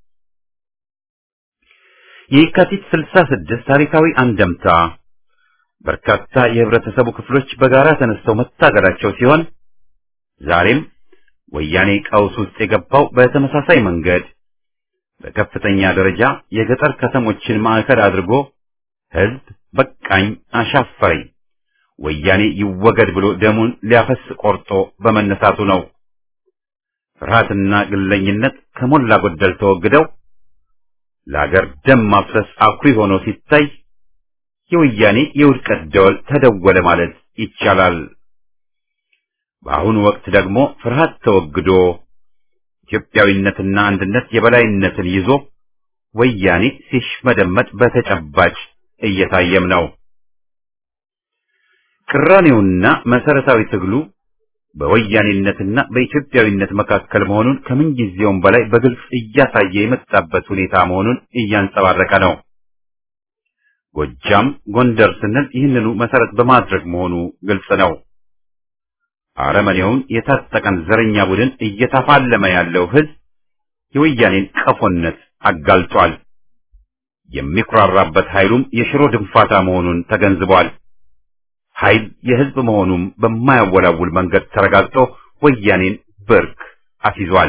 A: የካቲት 66 ታሪካዊ አንደምታ በርካታ የህብረተሰቡ ክፍሎች በጋራ ተነስተው መታገላቸው ሲሆን ዛሬም ወያኔ ቀውስ ውስጥ የገባው በተመሳሳይ መንገድ በከፍተኛ ደረጃ የገጠር ከተሞችን ማዕከል አድርጎ ህዝብ በቃኝ አሻፈረኝ ወያኔ ይወገድ ብሎ ደሙን ሊያፈስ ቆርጦ በመነሳቱ ነው። ፍርሃትና ግለኝነት ከሞላ ጎደል ተወግደው ለአገር ደም ማፍሰስ አኩሪ ሆኖ ሲታይ የወያኔ የውድቀት ደወል ተደወለ ማለት ይቻላል። በአሁኑ ወቅት ደግሞ ፍርሃት ተወግዶ ኢትዮጵያዊነትና አንድነት የበላይነትን ይዞ ወያኔ ሲሽመደመድ በተጨባጭ እየታየም ነው። ቅራኔውና መሰረታዊ ትግሉ በወያኔነትና በኢትዮጵያዊነት መካከል መሆኑን ከምንጊዜውም በላይ በግልጽ እያሳየ የመጣበት ሁኔታ መሆኑን እያንጸባረቀ ነው። ጎጃም፣ ጎንደር ስንል ይህንኑ መሰረት በማድረግ መሆኑ ግልጽ ነው። አረመኔውን የታጠቀን ዘረኛ ቡድን እየተፋለመ ያለው ህዝብ የወያኔን ቀፎነት አጋልጧል። የሚኩራራበት ኃይሉም የሽሮ ድንፋታ መሆኑን ተገንዝቧል። ኃይል የህዝብ መሆኑም በማያወላውል መንገድ ተረጋግጦ ወያኔን ብርክ አስይዟል።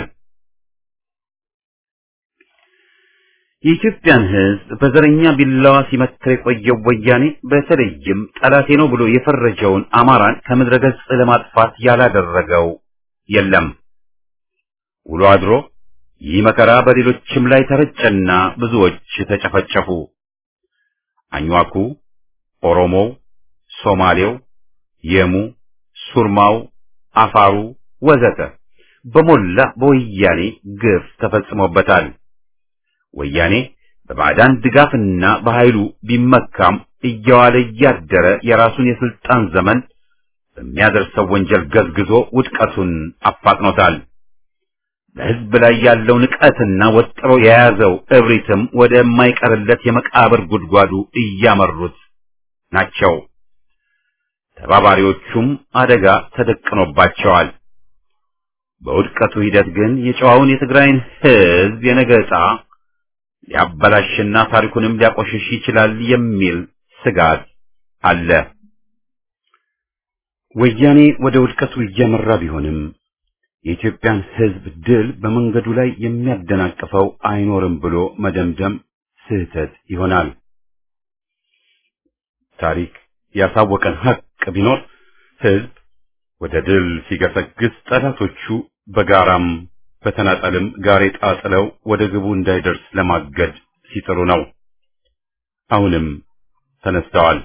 A: የኢትዮጵያን ህዝብ በዘረኛ ቢላዋ ሲመትር የቆየው ወያኔ በተለይም ጠላቴ ነው ብሎ የፈረጀውን አማራን ከምድረ ገጽ ለማጥፋት ያላደረገው የለም። ውሎ አድሮ ይህ መከራ በሌሎችም ላይ ተረጨና ብዙዎች ተጨፈጨፉ። አኝዋኩ፣ ኦሮሞው፣ ሶማሌው፣ የሙ፣ ሱርማው፣ አፋሩ ወዘተ በሞላ በወያኔ ግፍ ተፈጽሞበታል። ወያኔ በባዕዳን ድጋፍና በኃይሉ ቢመካም እየዋለ እያደረ የራሱን የስልጣን ዘመን በሚያደርሰው ወንጀል ገዝግዞ ውድቀቱን አፋጥኖታል። በህዝብ ላይ ያለው ንቀትና ወጥሮ የያዘው እብሪትም ወደ የማይቀርለት የመቃብር ጉድጓዱ እያመሩት ናቸው። ተባባሪዎቹም አደጋ ተደቅኖባቸዋል። በውድቀቱ ሂደት ግን የጨዋውን የትግራይን ህዝብ የነገ ዕጣ ሊያበላሽና ታሪኩንም ሊያቆሽሽ ይችላል የሚል ስጋት አለ። ወያኔ ወደ ውድቀቱ እያመራ ቢሆንም የኢትዮጵያን ህዝብ ድል በመንገዱ ላይ የሚያደናቅፈው አይኖርም ብሎ መደምደም ስህተት ይሆናል። ታሪክ ያሳወቀን ሀቅ ቢኖር ህዝብ ወደ ድል ሲገሰግስ ጠላቶቹ በጋራም በተናጠልም ጋሬጣ ጥለው ወደ ግቡ እንዳይደርስ ለማገድ ሲጥሩ ነው። አሁንም ተነስተዋል።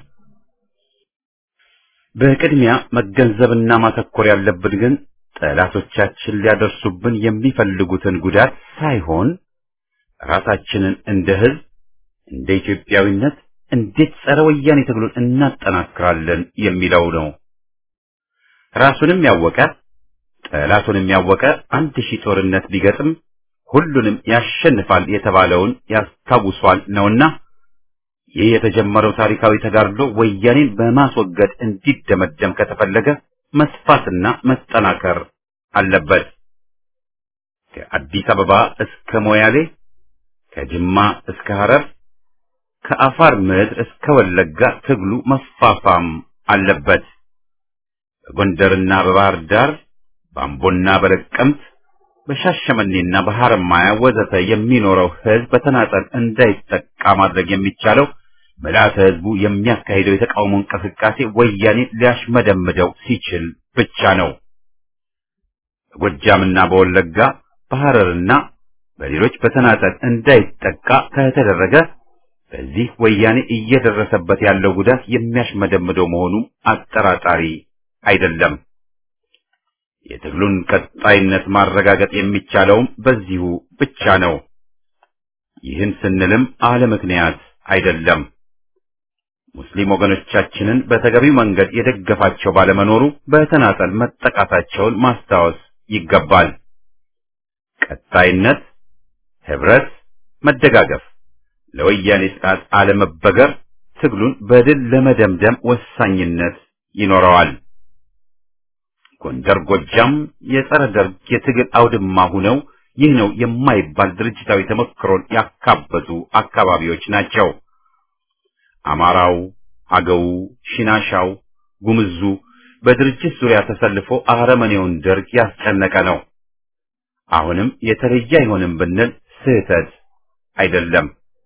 A: በቅድሚያ መገንዘብና ማተኮር ያለብን ግን ጠላቶቻችን ሊያደርሱብን የሚፈልጉትን ጉዳት ሳይሆን ራሳችንን እንደ ህዝብ እንደ ኢትዮጵያዊነት እንዴት ጸረ ወያኔ ትግሉን እናጠናክራለን የሚለው ነው። ራሱንም ያወቀ ጠላቱንም ያወቀ 1000 ጦርነት ቢገጥም ሁሉንም ያሸንፋል የተባለውን ያስታውሷል ነውና ይህ የተጀመረው ታሪካዊ ተጋድሎ ወያኔን በማስወገድ እንዲደመደም ከተፈለገ መስፋትና መጠናከር አለበት። ከአዲስ አበባ እስከ ሞያሌ፣ ከጅማ እስከ ሐረር፣ ከአፋር ምድር እስከ ወለጋ ትግሉ መፋፋም አለበት። በጎንደርና በባህር ዳር፣ በአምቦና በለቀምት፣ በሻሸመኔና በሐረማያ ወዘተ የሚኖረው ህዝብ በተናጠል እንዳይጠቃ ማድረግ የሚቻለው ምልዓተ ህዝቡ የሚያካሂደው የተቃውሞ እንቅስቃሴ ወያኔ ሊያሽመደምደው ሲችል ብቻ ነው። በጎጃምና በወለጋ በሐረርና በሌሎች በተናጠል እንዳይጠቃ ከተደረገ በዚህ ወያኔ እየደረሰበት ያለው ጉዳት የሚያሽመደምደው መሆኑ አጠራጣሪ አይደለም። የትግሉን ቀጣይነት ማረጋገጥ የሚቻለውም በዚሁ ብቻ ነው። ይህን ስንልም አለ ምክንያት አይደለም። ሙስሊም ወገኖቻችንን በተገቢው መንገድ የደገፋቸው ባለመኖሩ በተናጠል መጠቃታቸውን ማስታወስ ይገባል። ቀጣይነት፣ ህብረት፣ መደጋገፍ፣ ለወያኔ ጥቃት አለመበገር ትግሉን በድል ለመደምደም ወሳኝነት ይኖረዋል። ጎንደር፣ ጎጃም የጸረ ደርግ የትግል አውድማ ሆነው ይህ ነው የማይባል ድርጅታዊ ተሞክሮን ያካበቱ አካባቢዎች ናቸው። አማራው፣ አገው፣ ሽናሻው፣ ጉምዙ በድርጅት ዙሪያ ተሰልፎ አረመኔውን ደርግ ያስጨነቀ ነው። አሁንም የተለየ አይሆንም ብንል ስህተት አይደለም።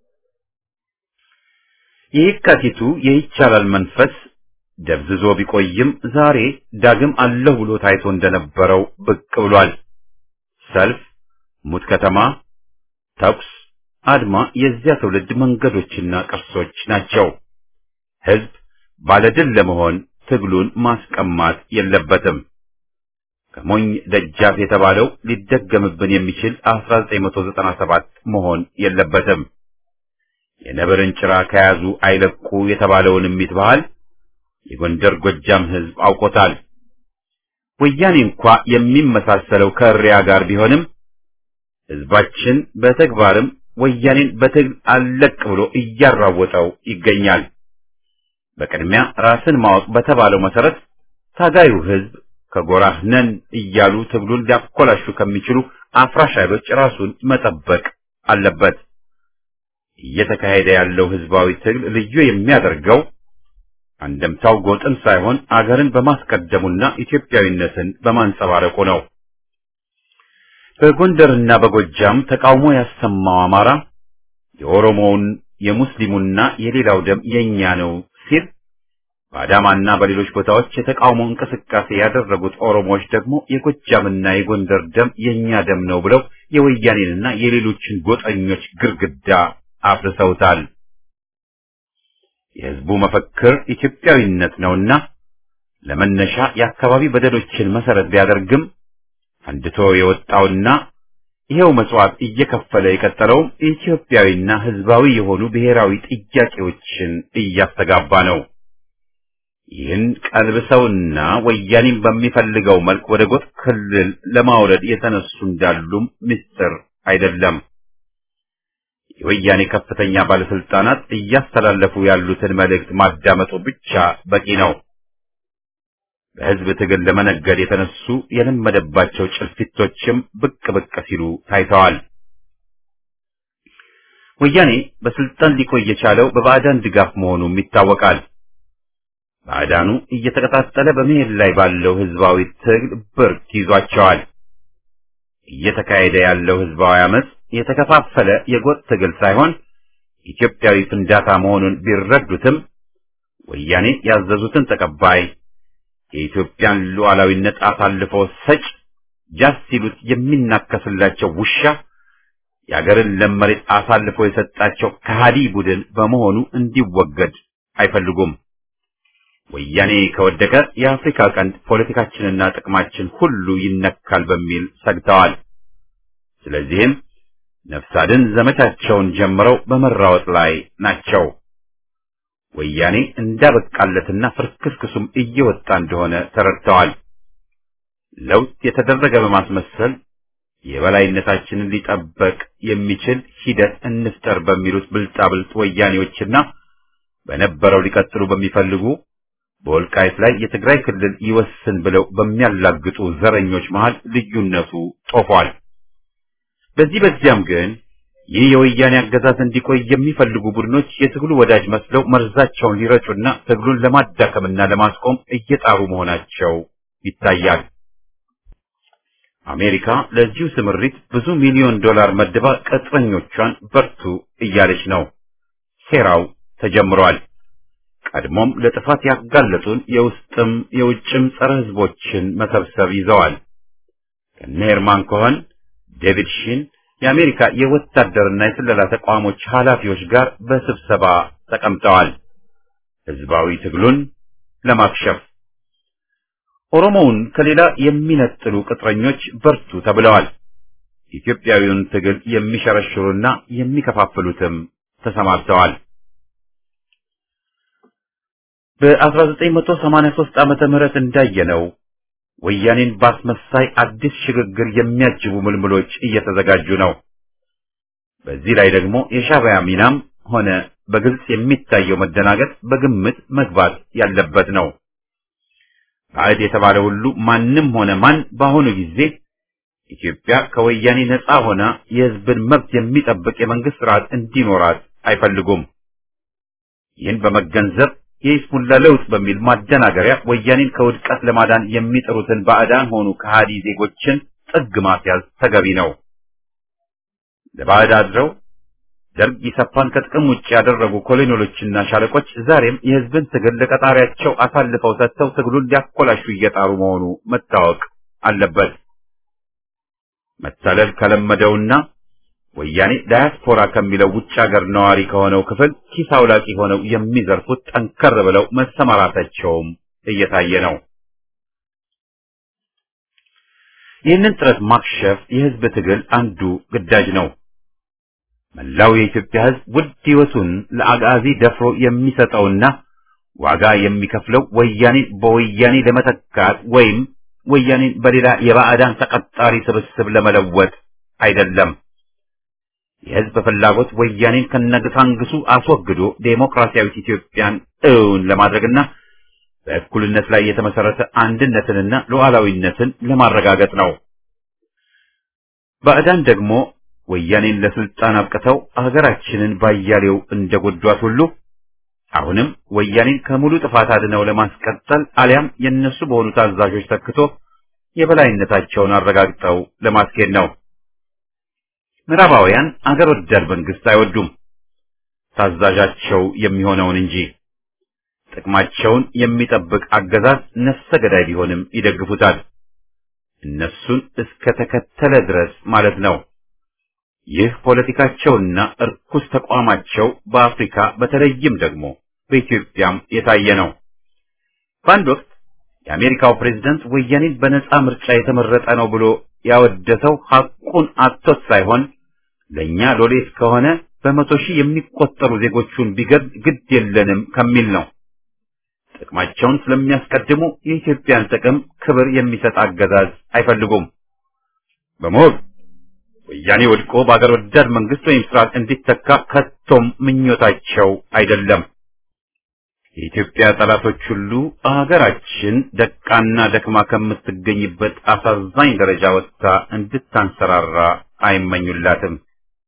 A: የካቲቱ የይቻላል መንፈስ ደብዝዞ ቢቆይም ዛሬ ዳግም አለሁ ብሎ ታይቶ እንደነበረው ብቅ ብሏል። ሰልፍ፣ ሙት ከተማ፣ ተኩስ፣ አድማ የዚያ ትውልድ መንገዶችና ቅርሶች ናቸው። ህዝብ ባለድል ለመሆን ትግሉን ማስቀማት የለበትም። ከሞኝ ደጃፍ የተባለው ሊደገምብን የሚችል 1997 መሆን የለበትም። የነብርን ጭራ ከያዙ አይለቁ የተባለውን ሚትባል የጎንደር ጎጃም ህዝብ አውቆታል። ወያኔ እንኳ የሚመሳሰለው ከሪያ ጋር ቢሆንም ህዝባችን በተግባርም ወያኔን በትግል አለቅ ብሎ እያራወጠው ይገኛል። በቅድሚያ ራስን ማወቅ በተባለው መሰረት ታጋዩ ህዝብ ከጎራህ ነን እያሉ ትግሉን ሊያኮላሹ ከሚችሉ አፍራሽ ኃይሎች ራሱን መጠበቅ አለበት። እየተካሄደ ያለው ህዝባዊ ትግል ልዩ የሚያደርገው አንደምታው ጎጥን ሳይሆን አገርን በማስቀደሙና ኢትዮጵያዊነትን በማንጸባረቁ ነው። በጎንደርና በጎጃም ተቃውሞ ያሰማው አማራ የኦሮሞውን የሙስሊሙና የሌላው ደም የኛ ነው ሲል፣ በአዳማና በሌሎች ቦታዎች የተቃውሞ እንቅስቃሴ ያደረጉት ኦሮሞዎች ደግሞ የጎጃምና የጎንደር ደም የኛ ደም ነው ብለው የወያኔንና የሌሎችን ጎጠኞች ግርግዳ አፍርሰውታል። የህዝቡ መፈክር ኢትዮጵያዊነት ነውና ለመነሻ የአካባቢ በደሎችን መሰረት ቢያደርግም ፈንድቶ የወጣውና ይሄው መስዋዕት እየከፈለ የቀጠለው ኢትዮጵያዊና ህዝባዊ የሆኑ ብሔራዊ ጥያቄዎችን እያስተጋባ ነው። ይህን ቀልብሰውና ወያኔን በሚፈልገው መልክ ወደ ጎጥ ክልል ለማውረድ የተነሱ እንዳሉም ምስጢር አይደለም። የወያኔ ከፍተኛ ባለስልጣናት እያስተላለፉ ያሉትን መልእክት ማዳመጡ ብቻ በቂ ነው። በህዝብ ትግል ለመነገድ የተነሱ የለመደባቸው ጭልፊቶችም ብቅ ብቅ ሲሉ ታይተዋል። ወያኔ በስልጣን ሊቆይ የቻለው በባዕዳን ድጋፍ መሆኑም ይታወቃል። ባዕዳኑ እየተቀጣጠለ በመሄድ ላይ ባለው ህዝባዊ ትግል ብርክ ይዟቸዋል። እየተካሄደ ያለው ህዝባዊ አመጽ የተከፋፈለ የጎጥ ትግል ሳይሆን ኢትዮጵያዊ ፍንዳታ መሆኑን ቢረዱትም ወያኔ ያዘዙትን ተቀባይ፣ የኢትዮጵያን ሉዓላዊነት አሳልፎ ሰጭ፣ ጃስ ሲሉት የሚናከስላቸው ውሻ፣ የአገርን ለም መሬት አሳልፎ የሰጣቸው ከሃዲ ቡድን በመሆኑ እንዲወገድ አይፈልጉም። ወያኔ ከወደቀ የአፍሪካ ቀንድ ፖለቲካችንና ጥቅማችን ሁሉ ይነካል በሚል ሰግተዋል። ስለዚህም ነፍስ አድን ዘመቻቸውን ጀምረው በመራወጥ ላይ ናቸው። ወያኔ እንዳበቃለትና ፍርክስክሱም እየወጣ እንደሆነ ተረድተዋል። ለውጥ የተደረገ በማስመሰል የበላይነታችንን ሊጠበቅ የሚችል ሂደት እንፍጠር በሚሉት ብልጣብልጥ ወያኔዎችና በነበረው ሊቀጥሉ በሚፈልጉ በወልቃይት ላይ የትግራይ ክልል ይወስን ብለው በሚያላግጡ ዘረኞች መሃል ልዩነቱ ጦፏል። በዚያም ግን ይህ የወያኔ አገዛዝ እንዲቆይ የሚፈልጉ ቡድኖች የትግሉ ወዳጅ መስለው መርዛቸውን ሊረጩና ትግሉን ለማዳከምና ለማስቆም እየጣሩ መሆናቸው ይታያል። አሜሪካ ለዚሁ ስምሪት ብዙ ሚሊዮን ዶላር መድባ ቅጥረኞቿን በርቱ እያለች ነው። ሴራው ተጀምሯል። ቀድሞም ለጥፋት ያጋለጡን የውስጥም የውጭም ጸረ ህዝቦችን መሰብሰብ ይዘዋል። ከነ ሄርማን ኮሄን፣ ዴቪድ ሺን የአሜሪካ የወታደርና የስለላ ተቋሞች ኃላፊዎች ጋር በስብሰባ ተቀምጠዋል። ህዝባዊ ትግሉን ለማክሸፍ ኦሮሞውን ከሌላ የሚነጥሉ ቅጥረኞች በርቱ ተብለዋል። ኢትዮጵያዊውን ትግል የሚሸረሽሩና የሚከፋፍሉትም ተሰማርተዋል። በ1983 ዓመተ ምህረት እንዳየነው ወያኔን ባስመሳይ አዲስ ሽግግር የሚያጅቡ ምልምሎች እየተዘጋጁ ነው። በዚህ ላይ ደግሞ የሻዕቢያ ሚናም ሆነ በግልጽ የሚታየው መደናገጥ በግምት መግባት ያለበት ነው። ባዕድ የተባለ ሁሉ ማንም ሆነ ማን በአሁኑ ጊዜ ኢትዮጵያ ከወያኔ ነፃ ሆና የህዝብን መብት የሚጠብቅ የመንግስት ስርዓት እንዲኖራት አይፈልጉም። ይህን በመገንዘብ የይስሙላ ለውጥ በሚል ማደናገሪያ ወያኔን ከውድቀት ለማዳን የሚጥሩትን ባዕዳን ሆኑ ከሃዲ ዜጎችን ጥግ ማስያዝ ተገቢ ነው። ለባዕድ አድረው ደርግ ኢሰፓን ከጥቅም ውጭ ያደረጉ ኮሎኔሎችና ሻለቆች ዛሬም የህዝብን ትግል ለቀጣሪያቸው አሳልፈው ሰጥተው ትግሉን ሊያኮላሹ እየጣሩ መሆኑ መታወቅ አለበት። መታለል ከለመደውና ወያኔ ዳያስፖራ ከሚለው ውጭ ሀገር ነዋሪ ከሆነው ክፍል ኪስ አውላቂ ሆነው የሚዘርፉት ጠንከር ብለው መሰማራታቸውም እየታየ ነው። ይህንን ጥረት ማክሸፍ የህዝብ ትግል አንዱ ግዳጅ ነው። መላው የኢትዮጵያ ህዝብ ውድ ህይወቱን ለአጋዚ ደፍሮ የሚሰጠውና ዋጋ የሚከፍለው ወያኔን በወያኔ ለመተካት ወይም ወያኔን በሌላ የባዕዳን ተቀጣሪ ስብስብ ለመለወጥ አይደለም። የህዝብ ፍላጎት ወያኔን ከነግሳንግሱ አስወግዶ ዴሞክራሲያዊት ኢትዮጵያን እውን ለማድረግና በእኩልነት ላይ የተመሰረተ አንድነትንና ሉዓላዊነትን ለማረጋገጥ ነው። ባዕዳን ደግሞ ወያኔን ለስልጣን አብቅተው ሀገራችንን ባያሌው እንደጎዷት ሁሉ አሁንም ወያኔን ከሙሉ ጥፋት አድነው ለማስቀጠል አሊያም የነሱ በሆኑ ታዛዦች ተክቶ የበላይነታቸውን አረጋግጠው ለማስኬድ ነው። ምዕራባውያን አገር ወዳድ መንግስት አይወዱም፣ ታዛዣቸው የሚሆነውን እንጂ። ጥቅማቸውን የሚጠብቅ አገዛዝ ነፍሰ ገዳይ ቢሆንም ይደግፉታል፣ እነሱን እስከ ተከተለ ድረስ ማለት ነው። ይህ ፖለቲካቸውና እርኩስ ተቋማቸው በአፍሪካ በተለይም ደግሞ በኢትዮጵያም የታየ ነው። በአንድ ወቅት የአሜሪካው ፕሬዝዳንት ወያኔን በነጻ ምርጫ የተመረጠ ነው ብሎ ያወደሰው ሐቁን አጥቶት ሳይሆን ለኛ ሎሌት ከሆነ በመቶ ሺህ የሚቆጠሩ ዜጎቹን ቢገድል ግድ የለንም ከሚል ነው። ጥቅማቸውን ስለሚያስቀድሙ የኢትዮጵያን ጥቅም ክብር የሚሰጥ አገዛዝ አይፈልጉም። በመሆኑ ወያኔ ወድቆ በአገር ወዳድ መንግስት ወይም ስርዓት እንዲተካ ከቶም ምኞታቸው አይደለም። የኢትዮጵያ ጠላቶች ሁሉ አገራችን ደቃና ደክማ ከምትገኝበት አሳዛኝ ደረጃ ወጥታ እንድታንሰራራ አይመኙላትም።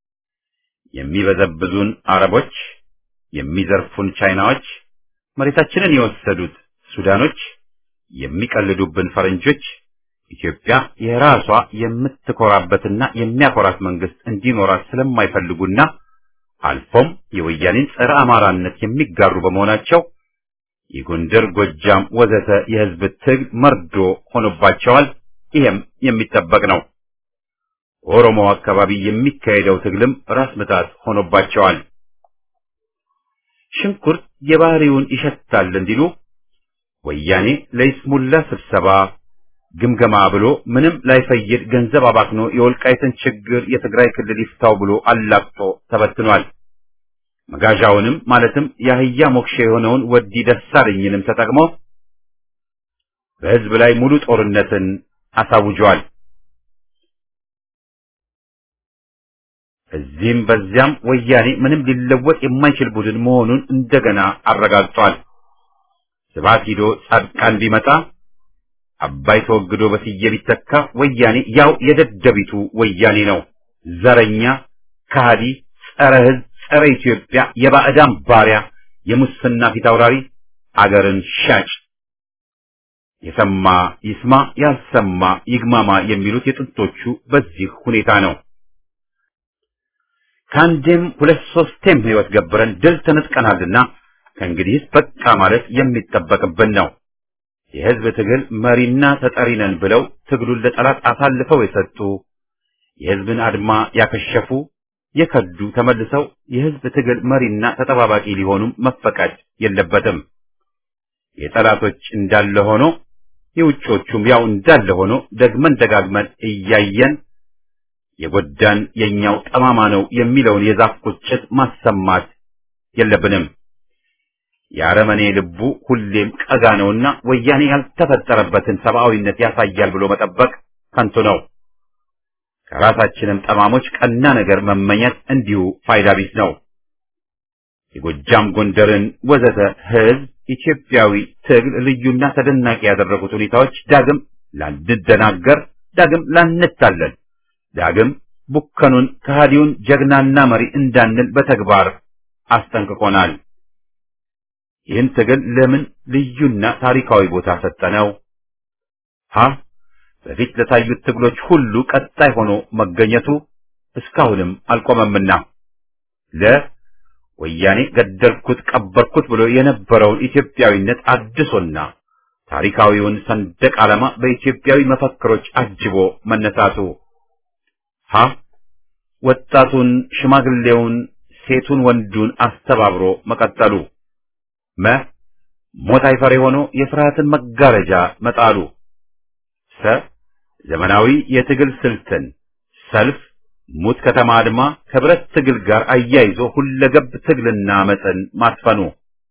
A: የሚበዘብዙን አረቦች፣ የሚዘርፉን ቻይናዎች፣ መሬታችንን የወሰዱት ሱዳኖች፣ የሚቀልዱብን ፈረንጆች ኢትዮጵያ የራሷ የምትኮራበትና የሚያኮራት መንግስት እንዲኖራት ስለማይፈልጉና አልፎም የወያኔን ጸረ አማራነት የሚጋሩ በመሆናቸው የጎንደር፣ ጎጃም ወዘተ የህዝብ ትግል መርዶ ሆኖባቸዋል። ይሄም የሚጠበቅ ነው። ኦሮሞ አካባቢ የሚካሄደው ትግልም ራስ ምታት ሆኖባቸዋል። ሽንኩርት የባህሪውን ይሸታል እንዲሉ ወያኔ ለይስሙላ ስብሰባ ግምገማ ብሎ ምንም ላይፈይድ ገንዘብ አባክኖ የወልቃይትን ችግር የትግራይ ክልል ይፍታው ብሎ አላቅጦ ተበትኗል። መጋዣውንም ማለትም የአህያ ሞክሼ የሆነውን ወዲ ደሳለኝንም ተጠቅሞ በህዝብ ላይ ሙሉ ጦርነትን አሳውጇል። እዚህም በዚያም ወያኔ ምንም ሊለወጥ የማይችል ቡድን መሆኑን እንደገና አረጋግጧል። ስብሐት ሂዶ ጻድቃን ቢመጣ አባይ ተወግዶ በስዬ ቢተካ ወያኔ ያው የደደቢቱ ወያኔ ነው። ዘረኛ፣ ከሃዲ፣ ጸረ ህዝብ፣ ጸረ ኢትዮጵያ፣ የባዕዳን ባሪያ፣ የሙስና ፊት አውራሪ፣ አገርን ሻጭ። የሰማ ይስማ፣ ያልሰማ ይግማማ የሚሉት የጥንቶቹ በዚህ ሁኔታ ነው። ከአንዴም ሁለት ሶስቴም ህይወት ገብረን ድል ተነጥቀናልና ከእንግዲህ በቃ ማለት የሚጠበቅብን ነው። የህዝብ ትግል መሪና ተጠሪ ነን ብለው ትግሉን ለጠላት አሳልፈው የሰጡ፣ የህዝብን አድማ ያከሸፉ፣ የከዱ ተመልሰው የህዝብ ትግል መሪና ተጠባባቂ ሊሆኑም መፈቀድ የለበትም። የጠላቶች እንዳለ ሆኖ የውጮቹም ያው እንዳለ ሆኖ ደግመን ደጋግመን እያየን የጎዳን የኛው ጠማማ ነው የሚለውን የዛፍ ቁጭት ማሰማት የለብንም። የአረመኔ ልቡ ሁሌም ቀጋ ነውና ወያኔ ያልተፈጠረበትን ሰብአዊነት ያሳያል ብሎ መጠበቅ ከንቱ ነው። ከራሳችንም ጠማሞች ቀና ነገር መመኘት እንዲሁ ፋይዳ ቢስ ነው። የጎጃም ጎንደርን ወዘተ ህዝብ ኢትዮጵያዊ ትግል ልዩና ተደናቂ ያደረጉት ሁኔታዎች ዳግም ላንደናገር፣ ዳግም ላንታለል፣ ዳግም ቡከኑን ከሃዲውን ጀግናና መሪ እንዳንል በተግባር አስጠንቅቆናል። ይህን ትግል ለምን ልዩና ታሪካዊ ቦታ ሰጠነው? በፊት ለታዩት ትግሎች ሁሉ ቀጣይ ሆኖ መገኘቱ እስካሁንም አልቆመምና ለወያኔ ገደልኩት ቀበርኩት ብሎ የነበረውን ኢትዮጵያዊነት አድሶና ታሪካዊውን ሰንደቅ ዓላማ በኢትዮጵያዊ መፈክሮች አጅቦ መነሳቱ ወጣቱን፣ ሽማግሌውን፣ ሴቱን፣ ወንዱን አስተባብሮ መቀጠሉ ሞት አይፈሬ ሆኖ የፍርሃትን መጋረጃ መጣሉ ዘመናዊ የትግል ስልትን ሰልፍ፣ ሙት ከተማ አድማ ከብረት ትግል ጋር አያይዞ ሁለገብ ትግልና አመፅን ማስፈኑ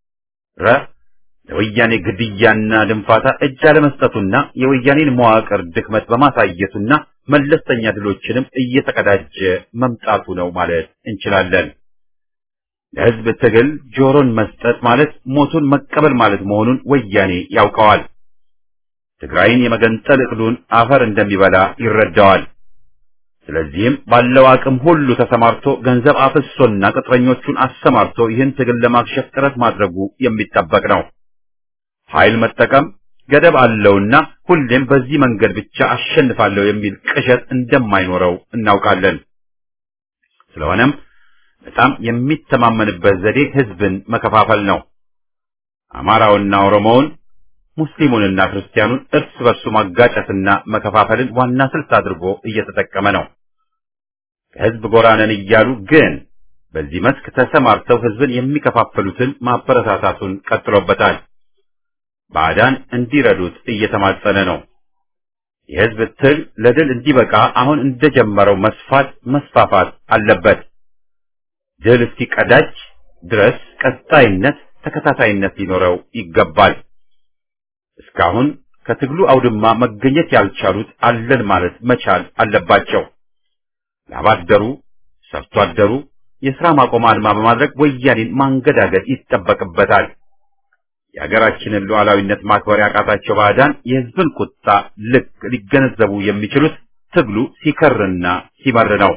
A: ለወያኔ ግድያና ድንፋታ እጅ አለመስጠቱና የወያኔን መዋቅር ድክመት በማሳየቱና መለስተኛ ድሎችንም እየተቀዳጀ መምጣቱ ነው ማለት እንችላለን። ለህዝብ ትግል ጆሮን መስጠት ማለት ሞቱን መቀበል ማለት መሆኑን ወያኔ ያውቀዋል። ትግራይን የመገንጠል እቅዱን አፈር እንደሚበላ ይረዳዋል። ስለዚህም ባለው አቅም ሁሉ ተሰማርቶ ገንዘብ አፍሶና ቅጥረኞቹን አሰማርቶ ይህን ትግል ለማክሸፍ ጥረት ማድረጉ የሚጠበቅ ነው። ኃይል መጠቀም ገደብ አለውና ሁሌም በዚህ መንገድ ብቻ አሸንፋለሁ የሚል ቅዠት እንደማይኖረው እናውቃለን። ስለሆነም በጣም የሚተማመንበት ዘዴ ህዝብን መከፋፈል ነው። አማራውና ኦሮሞውን፣ ሙስሊሙንና ክርስቲያኑን እርስ በርሱ ማጋጨትና መከፋፈልን ዋና ስልት አድርጎ እየተጠቀመ ነው። ከህዝብ ጎራ ነን እያሉ ግን በዚህ መስክ ተሰማርተው ህዝብን የሚከፋፈሉትን ማበረታታቱን ቀጥሎበታል። ባዕዳን እንዲረዱት እየተማጸነ ነው። የህዝብ ትግል ለድል እንዲበቃ አሁን እንደጀመረው መስፋፋት አለበት። ድል እስኪቀዳጅ ድረስ ቀጣይነት፣ ተከታታይነት ሊኖረው ይገባል። እስካሁን ከትግሉ አውድማ መገኘት ያልቻሉት አለን ማለት መቻል አለባቸው። ላባደሩ፣ ሰርቶ አደሩ የሥራ ማቆም አድማ በማድረግ ወያኔን ማንገዳገድ ይጠበቅበታል። የሀገራችንን ሉዓላዊነት ማክበር ያቃታቸው ባዕዳን የህዝብን ቁጣ ልክ ሊገነዘቡ የሚችሉት ትግሉ ሲከርና ሲመር ነው።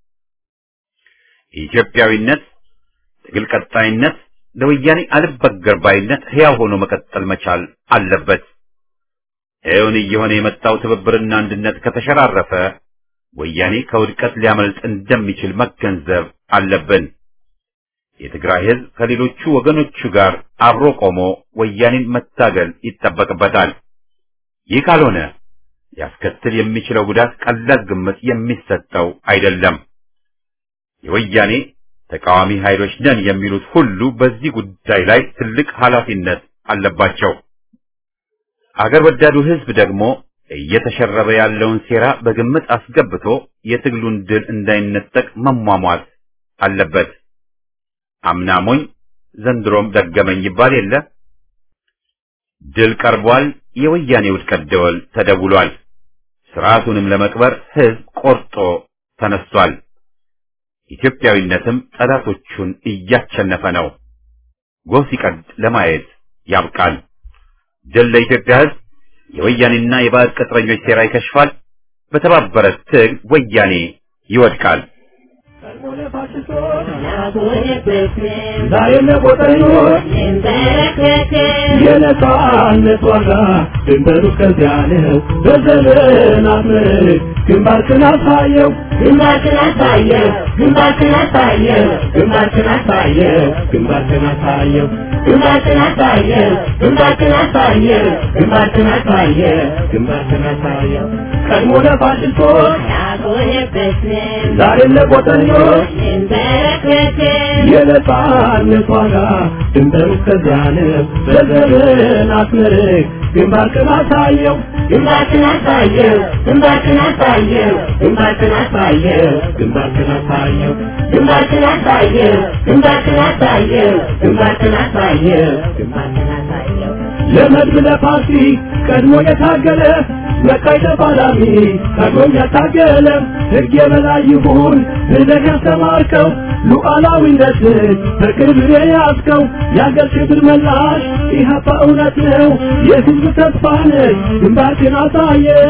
A: የኢትዮጵያዊነት ትግል ቀጣይነት ለወያኔ አልበገር ባይነት ሕያው ሆኖ መቀጠል መቻል አለበት። እውን እየሆነ የመጣው ትብብርና አንድነት ከተሸራረፈ ወያኔ ከውድቀት ሊያመልጥ እንደሚችል መገንዘብ አለብን። የትግራይ ህዝብ ከሌሎቹ ወገኖቹ ጋር አብሮ ቆሞ ወያኔን መታገል ይጠበቅበታል። ይህ ካልሆነ ሊያስከትል የሚችለው ጉዳት ቀላል ግምት የሚሰጠው አይደለም። የወያኔ ተቃዋሚ ኃይሎች ነን የሚሉት ሁሉ በዚህ ጉዳይ ላይ ትልቅ ኃላፊነት አለባቸው። አገር ወዳዱ ህዝብ ደግሞ እየተሸረበ ያለውን ሴራ በግምት አስገብቶ የትግሉን ድል እንዳይነጠቅ መሟሟት አለበት። አምናሞኝ ዘንድሮም ደገመኝ ይባል የለ። ድል ቀርቧል። የወያኔ ውድቀት ደወል ተደውሏል። ስርዓቱንም ለመቅበር ህዝብ ቆርጦ ተነስቷል። ኢትዮጵያዊነትም ጠላቶቹን እያቸነፈ ነው። ጎህ ሲቀድ ለማየት ያብቃል። ድል ለኢትዮጵያ ህዝብ። የወያኔና የባዕድ ቅጥረኞች ሴራ ይከሽፋል። በተባበረ ትግል ወያኔ ይወድቃል።
E: ዛሬም ለቆጠኞች የነጻነት ዋጋ ድንበሩ ከዚያ ነው። በዘመናት ምርክ ግንባርክን አሳየው፣ ግንባርክን አሳየው፣ ግንባርክን አሳየው፣ ግንባርክን አሳየው፣ ግንባርክን አሳየው፣ ግንባርክን አሳየው፣ ግንባርክን አሳየው፣ ግንባርክን አሳየው፣ ግንባርክን አሳየው። ቀድሞ ለፋሽስቶች ዛሬም ለቆጠኞች የነጻነት ዋጋ ድንበሩ ከዚያ ነው። በዘመናት ምርክ ግንባርክን አሳየው፣ ግንባርክን አሳየው፣ ግንባርክን አሳየው፣ ግንባርክን አሳየው፣ ግንባርክን አሳየው፣ ግንባርክን አሳየው፣ ግንባርክን አሳየው፣ ግንባርክን አሳየው፣ ግንባርክን አሳየው። ለመድብ ለፓርቲ ቀድሞ የታገለ መካይ ተፋላሚ ቀድሞ ያታገለ ሕግ የበላይ ይሁን ብለህ ያስተማርከው ሉዓላዊነትን በቅርብ የያዝከው የአገር ክብር መላሽ ኢህአፓ እውነት ነው የሕዝብ ተስፋ ነህ። ግንባርክን አሳየው፣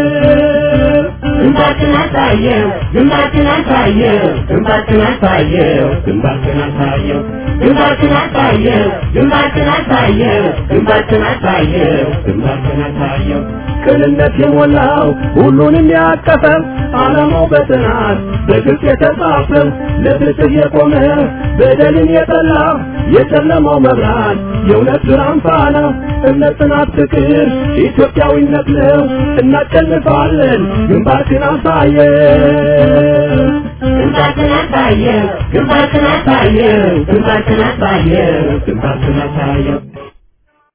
E: ግንባርክን አሳየው፣ ግንባርክን አሳየው፣ ግንባርክን አሳየው፣ ግንባርክን አሳየው፣ ግንባርክን አሳየው፣ ግንባርክን አሳየው፣ ግንባርክን አሳየው፣ ግንባርክን አሳየው። ቅንነት የሞላው ሁሉንም ያቀፈው ዓላማው በጥናት በግልጽ የተጻፈው ለፍትህ የቆመ በደልን የጠላ የጨለማው መብራት የእውነት ብርሃን ፋና እምነት፣ ጽናት፣ ፍቅር ኢትዮጵያዊነት ነው። እናሸንፋለን። ግንባርክን አሳየው፣ ግንባርክን አሳየው፣ ግንባርክን አሳየው፣ ግንባርክን አሳየው፣ ግንባርክን አሳየው።